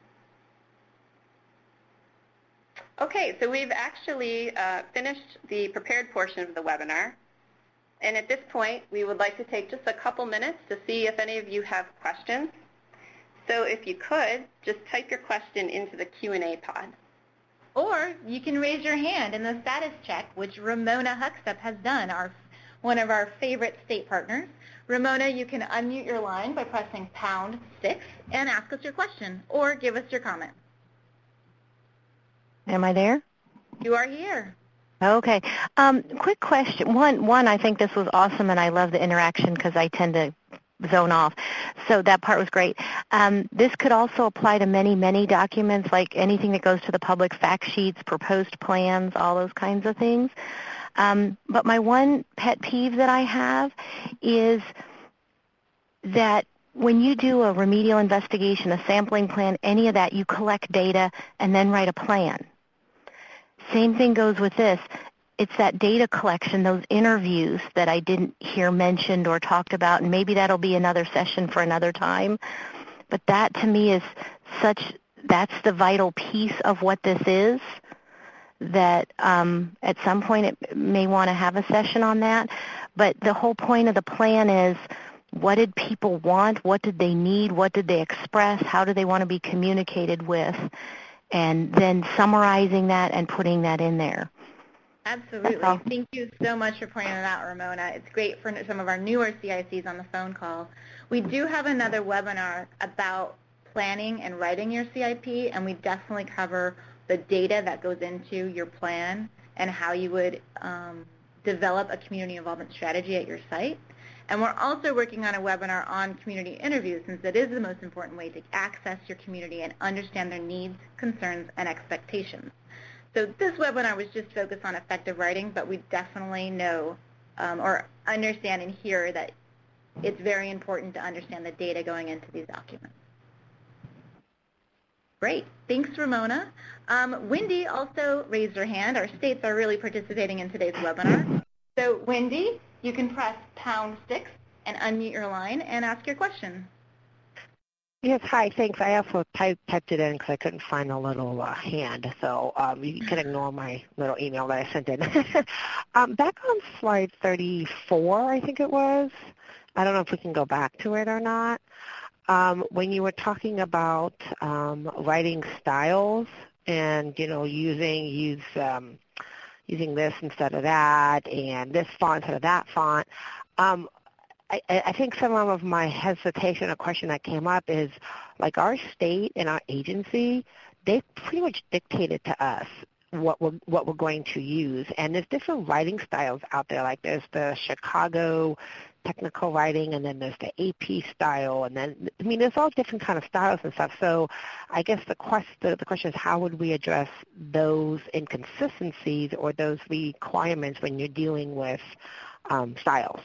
Okay, so we've actually uh, finished the prepared portion of the webinar. And at this point, we would like to take just a couple minutes to see if any of you have questions. So if you could, just type your question into the Q and A pod. Or you can raise your hand in the status check, which Ramona Huckstup has done, our, one of our favorite state partners. Ramona, you can unmute your line by pressing pound six and ask us your question or give us your comment. Am I there? You are here. Okay. Um, quick question. One, one, I think this was awesome, and I love the interaction because I tend to zone off. So that part was great. Um, this could also apply to many, many documents, like anything that goes to the public, fact sheets, proposed plans, all those kinds of things. Um, but my one pet peeve that I have is that when you do a remedial investigation, a sampling plan, any of that, you collect data and then write a plan. Same thing goes with this. It's that data collection, those interviews that I didn't hear mentioned or talked about, and maybe that'll be another session for another time. But that to me is such, that's the vital piece of what this is, that um, at some point it may want to have a session on that. But the whole point of the plan is, what did people want? What did they need? What did they express? How do they want to be communicated with? And then summarizing that and putting that in there. Absolutely. Thank you so much for pointing that out, Ramona. It's great for some of our newer C I Cs on the phone call. We do have another webinar about planning and writing your C I P, and we definitely cover the data that goes into your plan and how you would um, develop a community involvement strategy at your site. And we're also working on a webinar on community interviews, since it is the most important way to access your community and understand their needs, concerns, and expectations. So this webinar was just focused on effective writing, but we definitely know um, or understand and hear that it's very important to understand the data going into these documents. Great. Thanks, Ramona. Um, Wendy also raised her hand. Our states are really participating in today's webinar. So Wendy, you can press pound six and unmute your line and ask your question. Yes, hi, thanks. I also typed, typed it in because I couldn't find the little uh, hand, so um, you can ignore my little email that I sent in. um, back on slide thirty-four, I think it was, I don't know if we can go back to it or not, um, when you were talking about um, writing styles and, you know, using, use, um, using this instead of that and this font instead of that font, um, I, I think some of my hesitation or question that came up is, like, our state and our agency, they pretty much dictated to us what we're, what we're going to use. And there's different writing styles out there. Like there's the Chicago technical writing, and then there's the A P style. And then, I mean, there's all different kind of styles and stuff. So I guess the question, the, the question is, how would we address those inconsistencies or those requirements when you're dealing with um, styles?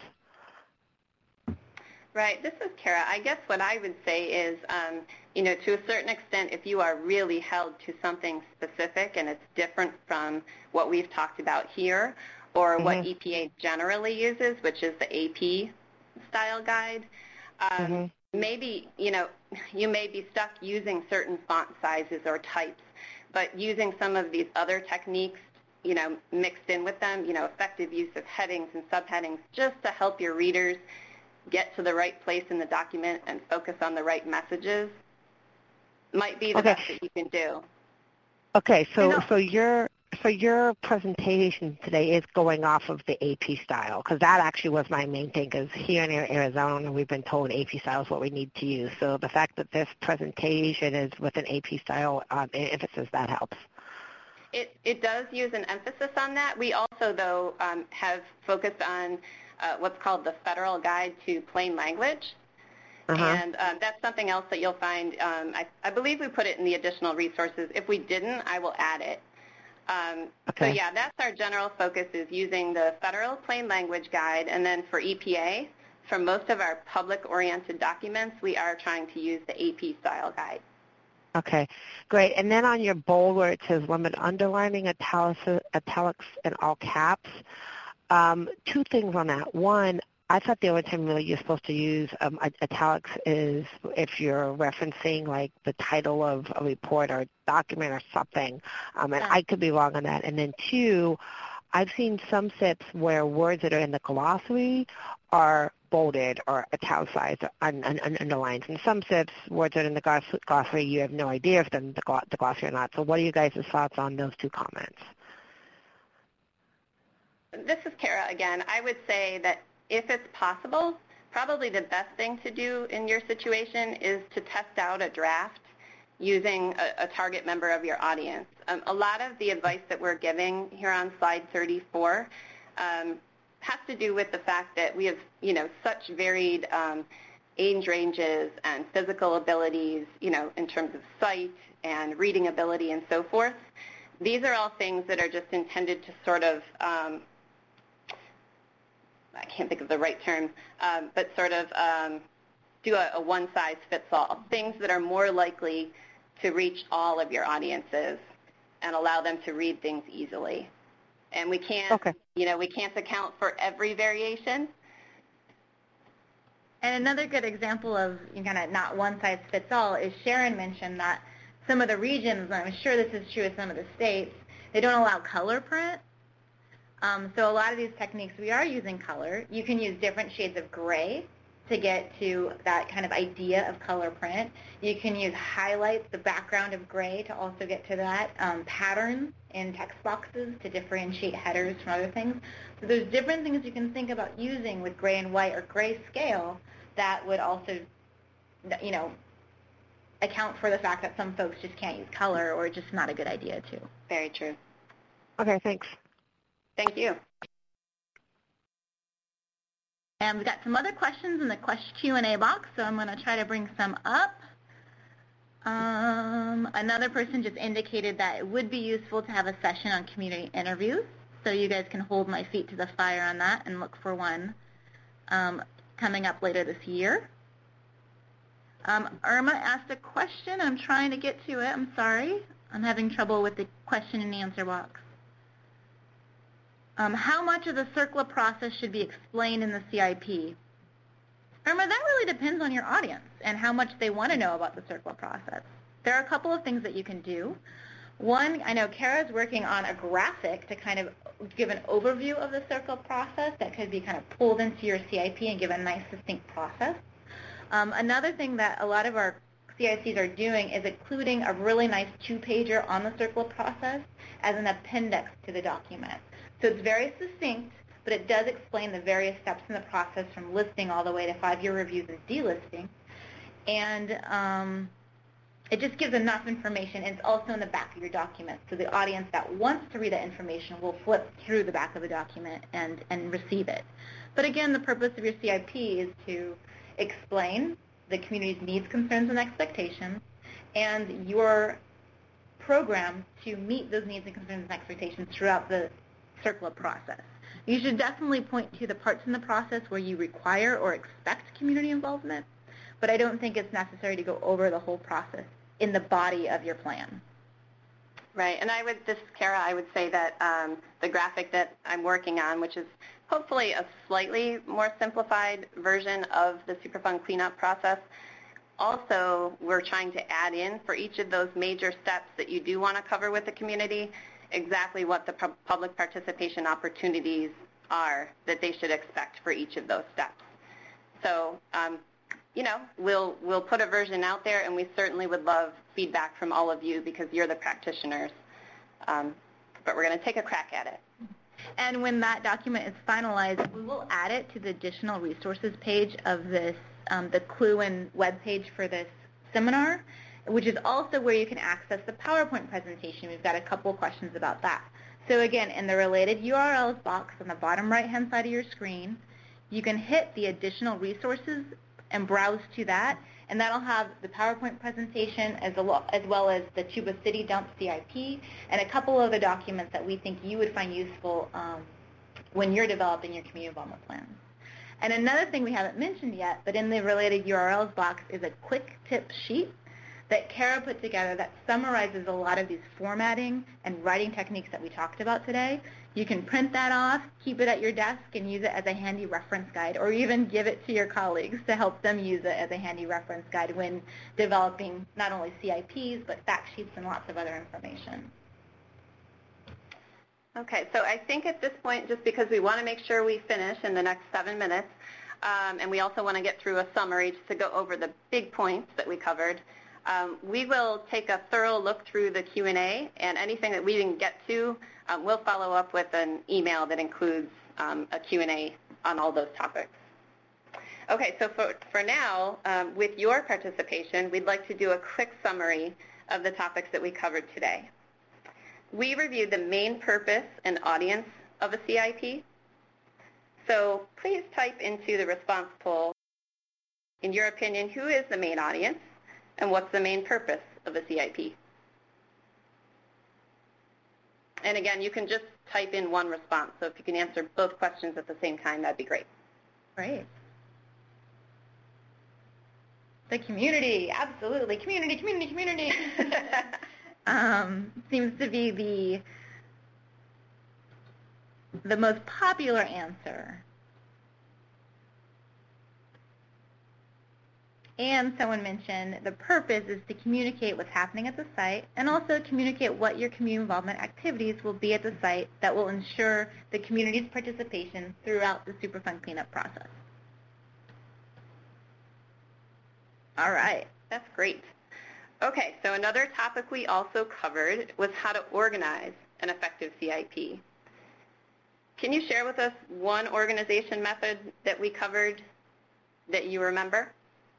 Right. This is Kara. I guess what I would say is, um, you know, to a certain extent, if you are really held to something specific and it's different from what we've talked about here or mm-hmm. what E P A generally uses, which is the A P style guide, um, mm-hmm. maybe, you know, you may be stuck using certain font sizes or types, but using some of these other techniques, you know, mixed in with them, you know, effective use of headings and subheadings just to help your readers get to the right place in the document and focus on the right messages might be the okay. best that you can do. Okay, so so your so your presentation today is going off of the A P style, because that actually was my main thing, because here in Arizona we've been told A P style is what we need to use. So the fact that this presentation is with an A P style um, emphasis, that helps. It, it does use an emphasis on that. We also, though, um, have focused on Uh, what's called the Federal Guide to Plain Language. Uh-huh. And um, that's something else that you'll find. Um, I, I believe we put it in the additional resources. If we didn't, I will add it. Um, okay. So, yeah, that's our general focus, is using the Federal Plain Language Guide. And then for E P A, for most of our public-oriented documents, we are trying to use the A P style guide. Okay, great. And then on your bold where it says limit underlining, italics, italics in all caps, um, two things on that. One, I thought the only time really you're supposed to use um, italics is if you're referencing like the title of a report or a document or something, um, and I could be wrong on that. And then two, I've seen some S I Ps where words that are in the glossary are bolded or italicized or un- un- underlined. And some S I Ps, words that are in the gloss- glossary, you have no idea if they're in the, gl- the glossary or not. So what are you guys' thoughts on those two comments? This is Kara again. I would say that if it's possible, probably the best thing to do in your situation is to test out a draft using a, a target member of your audience. Um, a lot of the advice that we're giving here on slide thirty-four um, has to do with the fact that we have, you know, such varied um, age ranges and physical abilities, you know, in terms of sight and reading ability and so forth. These are all things that are just intended to sort of, um, I can't think of the right term, um, but sort of um, do a, a one-size-fits-all, things that are more likely to reach all of your audiences and allow them to read things easily. And we can't, okay. you know, we can't account for every variation. And another good example of you kind of not one size fits all is Sharon mentioned that some of the regions, and I'm sure this is true of some of the states, they don't allow color print. Um, so a lot of these techniques we are using color. You can use different shades of gray to get to that kind of idea of color print. You can use highlights, the background of gray, to also get to that. Um, patterns in text boxes to differentiate headers from other things. So there's different things you can think about using with gray and white or gray scale that would also, you know, account for the fact that some folks just can't use color or just not a good idea too. Very true. Okay, thanks. Thank you. And we've got some other questions in the question Q and A box, so I'm going to try to bring some up. Um, another person just indicated that it would be useful to have a session on community interviews, so you guys can hold my feet to the fire on that and look for one um, coming up later this year. Um, Irma asked a question. I'm trying to get to it. I'm sorry. I'm having trouble with the question and answer box. Um, how much of the CERCLA process should be explained in the C I P? Irma, that really depends on your audience and how much they want to know about the CERCLA process. There are a couple of things that you can do. One, I know Kara's working on a graphic to kind of give an overview of the CERCLA process that could be kind of pulled into your C I P and give a nice, succinct process. Um, another thing that a lot of our C I Cs are doing is including a really nice two-pager on the CERCLA process as an appendix to the document. So it's very succinct, but it does explain the various steps in the process from listing all the way to five-year reviews and delisting. And um, it just gives enough information. And it's also in the back of your document. So the audience that wants to read that information will flip through the back of the document and, and receive it. But again, the purpose of your C I P is to explain the community's needs, concerns, and expectations, and your program to meet those needs and concerns and expectations throughout the CERCLA process. You should definitely point to the parts in the process where you require or expect community involvement, but I don't think it's necessary to go over the whole process in the body of your plan. Right, and I would, this is Kara, I would say that um, the graphic that I'm working on, which is hopefully a slightly more simplified version of the Superfund cleanup process, also we're trying to add in for each of those major steps that you do want to cover with the community exactly what the pu- public participation opportunities are that they should expect for each of those steps. So, um, you know, we'll we'll put a version out there, and we certainly would love feedback from all of you because you're the practitioners. Um, but we're going to take a crack at it. And when that document is finalized, we will add it to the additional resources page of this, um, the Clue and web page for this seminar, which is also where you can access the PowerPoint presentation. We've got a couple questions about that. So again, in the related U R Ls box on the bottom right-hand side of your screen, you can hit the additional resources and browse to that, and that'll have the PowerPoint presentation as, a, as well as the Tuba City Dump C I P and a couple of the documents that we think you would find useful um, when you're developing your community involvement plans. And another thing we haven't mentioned yet, but in the related U R Ls box, is a quick tip sheet that Kara put together that summarizes a lot of these formatting and writing techniques that we talked about today. You can print that off, keep it at your desk, and use it as a handy reference guide, or even give it to your colleagues to help them use it as a handy reference guide when developing not only C I Ps, but fact sheets and lots of other information. Okay, so I think at this point, just because we want to make sure we finish in the next seven minutes, um, and we also want to get through a summary just to go over the big points that we covered, um, we will take a thorough look through the Q and A, and anything that we didn't get to, um, we'll follow up with an email that includes um, a Q and A on all those topics. Okay, so for, for now, um, with your participation, we'd like to do a quick summary of the topics that we covered today. We reviewed the main purpose and audience of a C I P. So please type into the response poll, in your opinion, who is the main audience and what's the main purpose of a C I P? And again, you can just type in one response. So if you can answer both questions at the same time, that'd be great. Great. The community, absolutely. Community, community, community. Um, seems to be the the most popular answer. And someone mentioned the purpose is to communicate what's happening at the site and also communicate what your community involvement activities will be at the site that will ensure the community's participation throughout the Superfund cleanup process. All right. That's great. Okay, so another topic we also covered was how to organize an effective C I P. Can you share with us one organization method that we covered that you remember?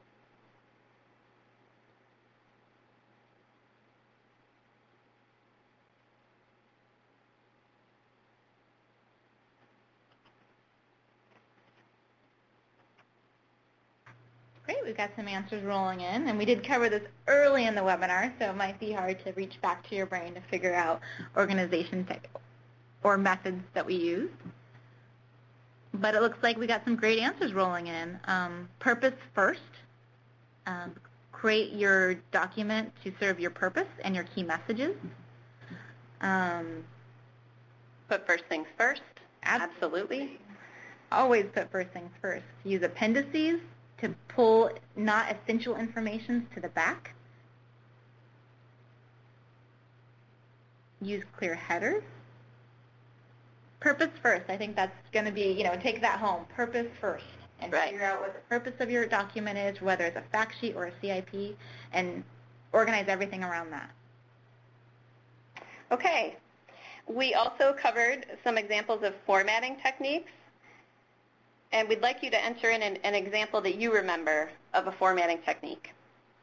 Great, we've got some answers rolling in, and we did cover this early in the webinar, so it might be hard to reach back to your brain to figure out organization tech or methods that we use. But it looks like we got some great answers rolling in. Um, purpose first. Um, create your document to serve your purpose and your key messages. Um, put first things first. Absolutely. Absolutely. Always put first things first. Use appendices to pull not essential information to the back. Use clear headers. Purpose first. I think that's going to be, you know, take that home. Purpose first. And right. Figure out what the purpose of your document is, whether it's a fact sheet or a C I P, and organize everything around that. Okay. We also covered some examples of formatting techniques. And we'd like you to enter in an, an example that you remember of a formatting technique.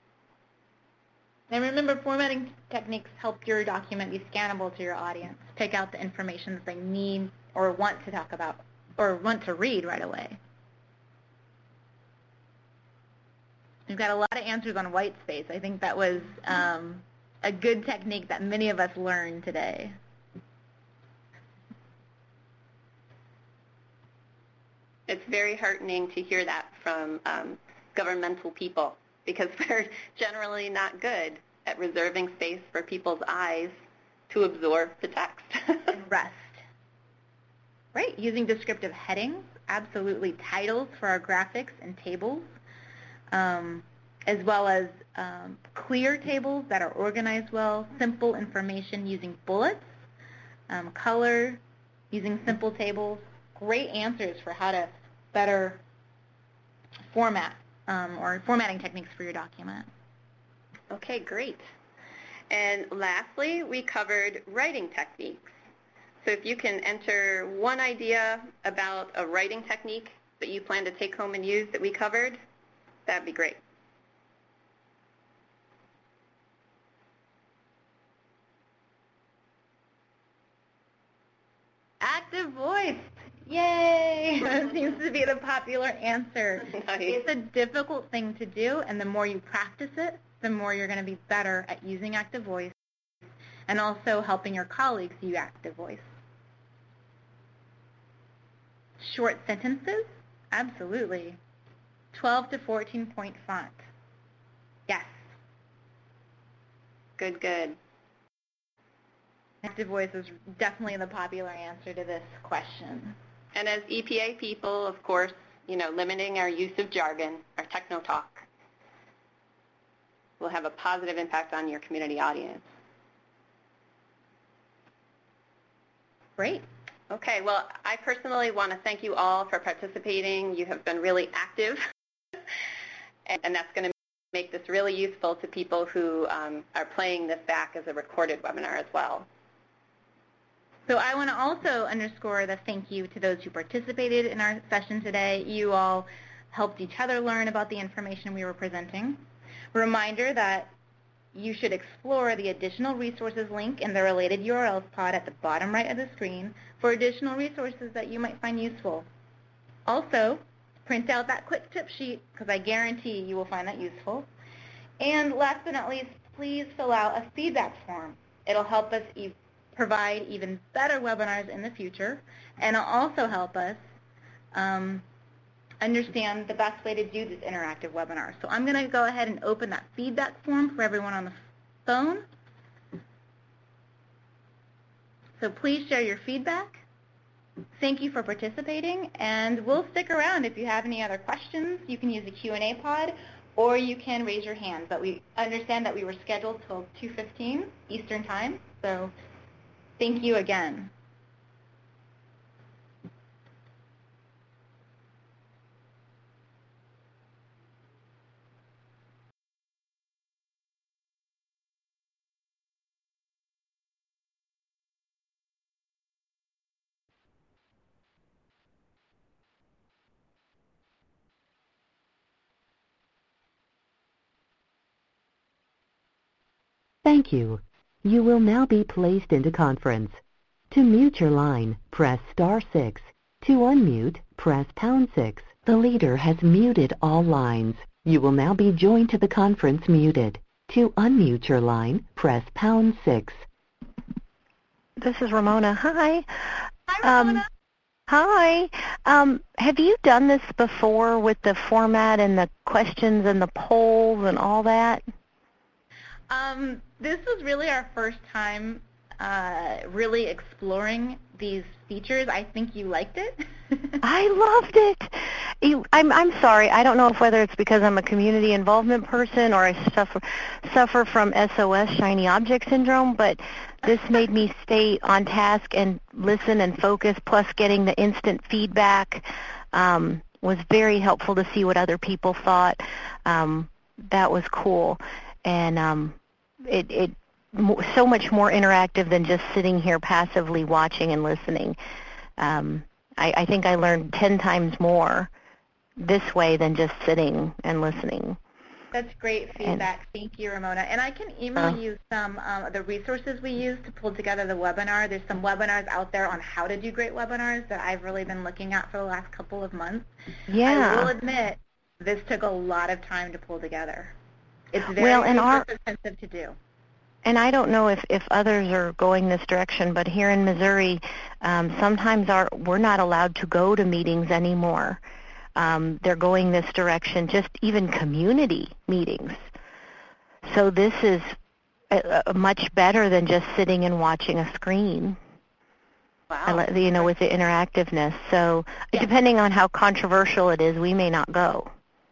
And remember, formatting techniques help your document be scannable to your audience, pick out the information that they need or want to talk about or want to read right away. We've got a lot of answers on white space. I think that was um, a good technique that many of us learned today. It's very heartening to hear that from um, governmental people because we're generally not good at reserving space for people's eyes to absorb the text. And rest. Right, using descriptive headings, absolutely titles for our graphics and tables, um, as well as um, clear tables that are organized well, simple information using bullets, um, color, using simple tables. Great answers for how to better format um, or formatting techniques for your document. Okay, great. And lastly, we covered writing techniques. So if you can enter one idea about a writing technique that you plan to take home and use that we covered, that'd be great. Active voice. Yay! That seems to be the popular answer. Nice. It's a difficult thing to do, and the more you practice it, the more you're going to be better at using active voice and also helping your colleagues use active voice. Short sentences, Absolutely. twelve to fourteen point font. Yes. Good, good. Active voice is definitely the popular answer to this question. And as E P A people, of course, you know, limiting our use of jargon, our techno talk, will have a positive impact on your community audience. Great. Okay, well, I personally want to thank you all for participating. You have been really active, and, and that's going to make this really useful to people who um, are playing this back as a recorded webinar as well. So I want to also underscore the thank you to those who participated in our session today. You all helped each other learn about the information we were presenting. A reminder that you should explore the additional resources link in the related U R Ls pod at the bottom right of the screen for additional resources that you might find useful. Also, print out that quick tip sheet because I guarantee you will find that useful. And last but not least, please fill out a feedback form. It'll help us e- provide even better webinars in the future, and it'll also help us um, understand the best way to do this interactive webinar. So I'm going to go ahead and open that feedback form for everyone on the phone. So please share your feedback. Thank you for participating, and we'll stick around if you have any other questions. You can use the Q and A pod, or you can raise your hand. But we understand that we were scheduled till two fifteen Eastern Time, so thank you again. Thank you. You will now be placed into conference. To mute your line, press star six. To unmute, press pound six. The leader has muted all lines. You will now be joined to the conference muted. To unmute your line, press pound six. This is Ramona. Hi. Hi, Ramona. Um, hi. Um, have you done this before with the format and the questions and the polls and all that? Um, this was really our first time uh, really exploring these features. I think you liked it. I loved it. You, I'm, I'm sorry. I don't know if whether it's because I'm a community involvement person or I suffer, suffer from S O S, shiny object syndrome, but this made me stay on task and listen and focus, plus getting the instant feedback um, was very helpful to see what other people thought. Um, that was cool. And um, it, it so much more interactive than just sitting here passively watching and listening. Um, I, I think I learned ten times more this way than just sitting and listening. That's great feedback. And, Thank you, Ramona. And I can email uh, you some um, of the resources we use to pull together the webinar. There's some webinars out there on how to do great webinars that I've really been looking at for the last couple of months. Yeah. I will admit, this took a lot of time to pull together. It's very well, and our, expensive to do. And I don't know if, if others are going this direction, but here in Missouri, um, sometimes our, we're not allowed to go to meetings anymore. Um, they're going this direction, just even community meetings. So this is a, a much better than just sitting and watching a screen. Wow. You know, with the interactiveness. So yeah. Depending on how controversial it is, we may not go.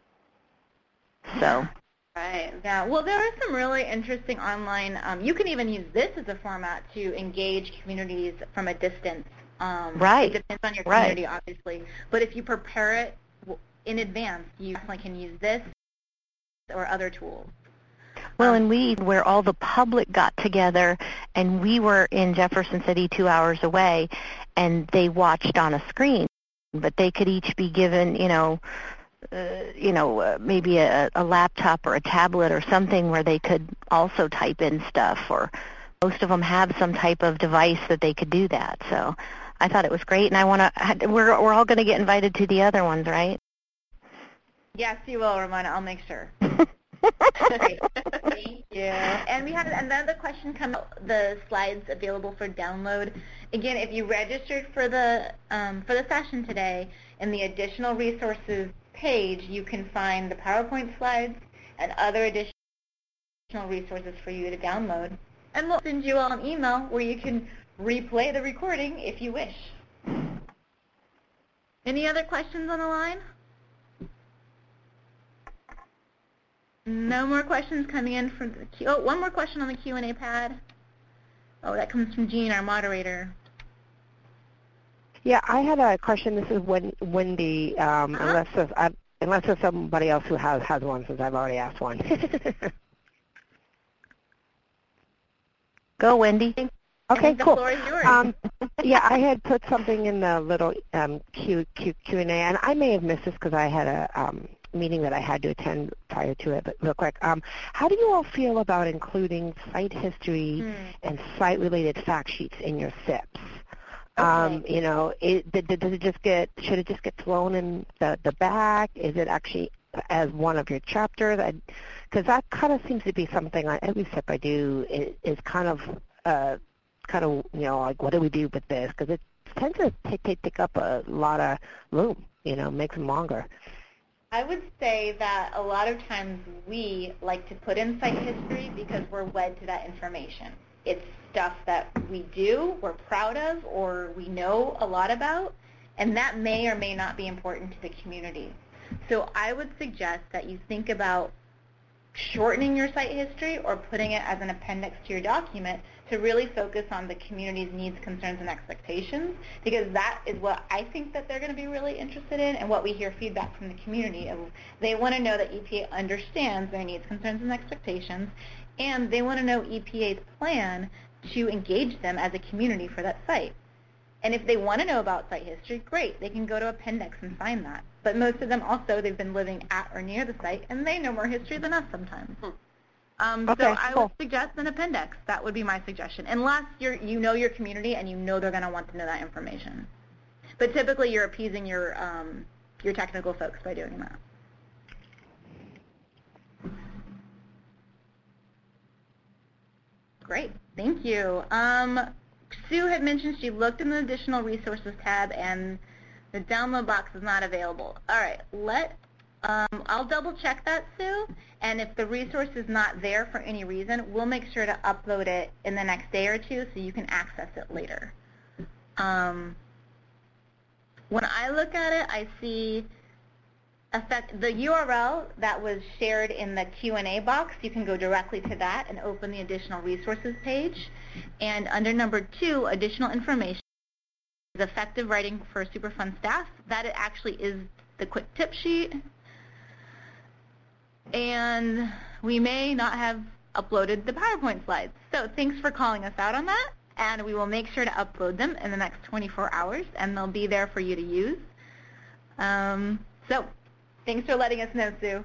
So. Right. Yeah. Well, there are some really interesting online. Um, you can even use this as a format to engage communities from a distance. Um, right. It depends on your right. community, obviously. But if you prepare it in advance, you definitely can use this or other tools. Well, um, and we, where all the public got together, and we were in Jefferson City two hours away, and they watched on a screen, but they could each be given, you know, Uh, you know, uh, maybe a, a laptop or a tablet or something where they could also type in stuff, or most of them have some type of device that they could do that. So I thought it was great, and I want to, we're, we're all going to get invited to the other ones, right? Yes, you will, Ramona. I'll make sure. Great. Thank you. And we had another question come out, the slides available for download. Again, if you registered for the um, for the session today, In the additional resources page, you can find the PowerPoint slides and other additional resources for you to download. And we'll send you all an email where you can replay the recording if you wish. Any other questions on the line? No more questions coming in from the Q. Oh, one more question on the Q and A pad. Oh, that comes from Jean, our moderator. Yeah, I had a question. This is Wendy, um, uh-huh. unless, there's, I, unless there's somebody else who has, has one, since I've already asked one. Go, Wendy. Okay, the cool. Floor is yours. Um, yeah, I had put something in the little um, Q, Q, Q and A, and I may have missed this because I had a um, meeting that I had to attend prior to it, but real quick. Um, how do you all feel about including site history hmm. and site-related fact sheets in your S I Ps? Okay. Um, you know, it, does it just get, should it just get thrown in the, the back? Is it actually as one of your chapters? Because that kind of seems to be something on every S I P I do is, is kind of, uh, kind of, you know, like, what do we do with this? Because it tends to take, take, take up a lot of room, you know, makes them longer. I would say that a lot of times we like to put in site history because we're wed to that information. It's stuff that we do, we're proud of, or we know a lot about, and that may or may not be important to the community. So I would suggest that you think about shortening your site history or putting it as an appendix to your document to really focus on the community's needs, concerns, and expectations, because that is what I think that they're going to be really interested in and what we hear feedback from the community. They want to know that E P A understands their needs, concerns, and expectations, and they want to know E P A's plan to engage them as a community for that site. And if they want to know about site history, great. They can go to Appendix and find that. But most of them also, they've been living at or near the site, and they know more history than us sometimes. Hmm. Um, okay, so I cool. would suggest an appendix. That would be my suggestion, unless you're, you know your community and you know they're going to want to know that information. But typically you're appeasing your, um, your technical folks by doing that. Great, thank you. Um, Sue had mentioned she looked in the additional resources tab and the download box is not available. All right, let, um, I'll double check that, Sue, and if the resource is not there for any reason, we'll make sure to upload it in the next day or two so you can access it later. Um, when I look at it, I see Effect, the U R L that was shared in the Q and A box, you can go directly to that and open the additional resources page. And under number two, additional information, is effective writing for Superfund staff. That it actually is the quick tip sheet. And we may not have uploaded the PowerPoint slides. So thanks for calling us out on that. And we will make sure to upload them in the next twenty-four hours, and they'll be there for you to use. Um, so. Thanks for letting us know, Sue.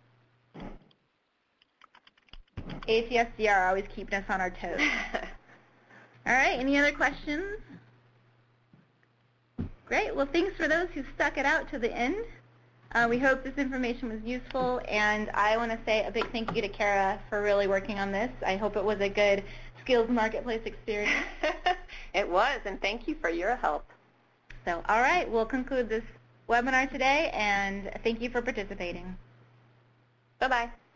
A T S D R always keeping us on our toes. All right, any other questions? Great, well, thanks for those who stuck it out to the end. Uh, we hope this information was useful, and I want to say a big thank you to Kara for really working on this. I hope it was a good skills marketplace experience. It was, and thank you for your help. So, all right, we'll conclude this webinar today, and thank you for participating. Bye-bye.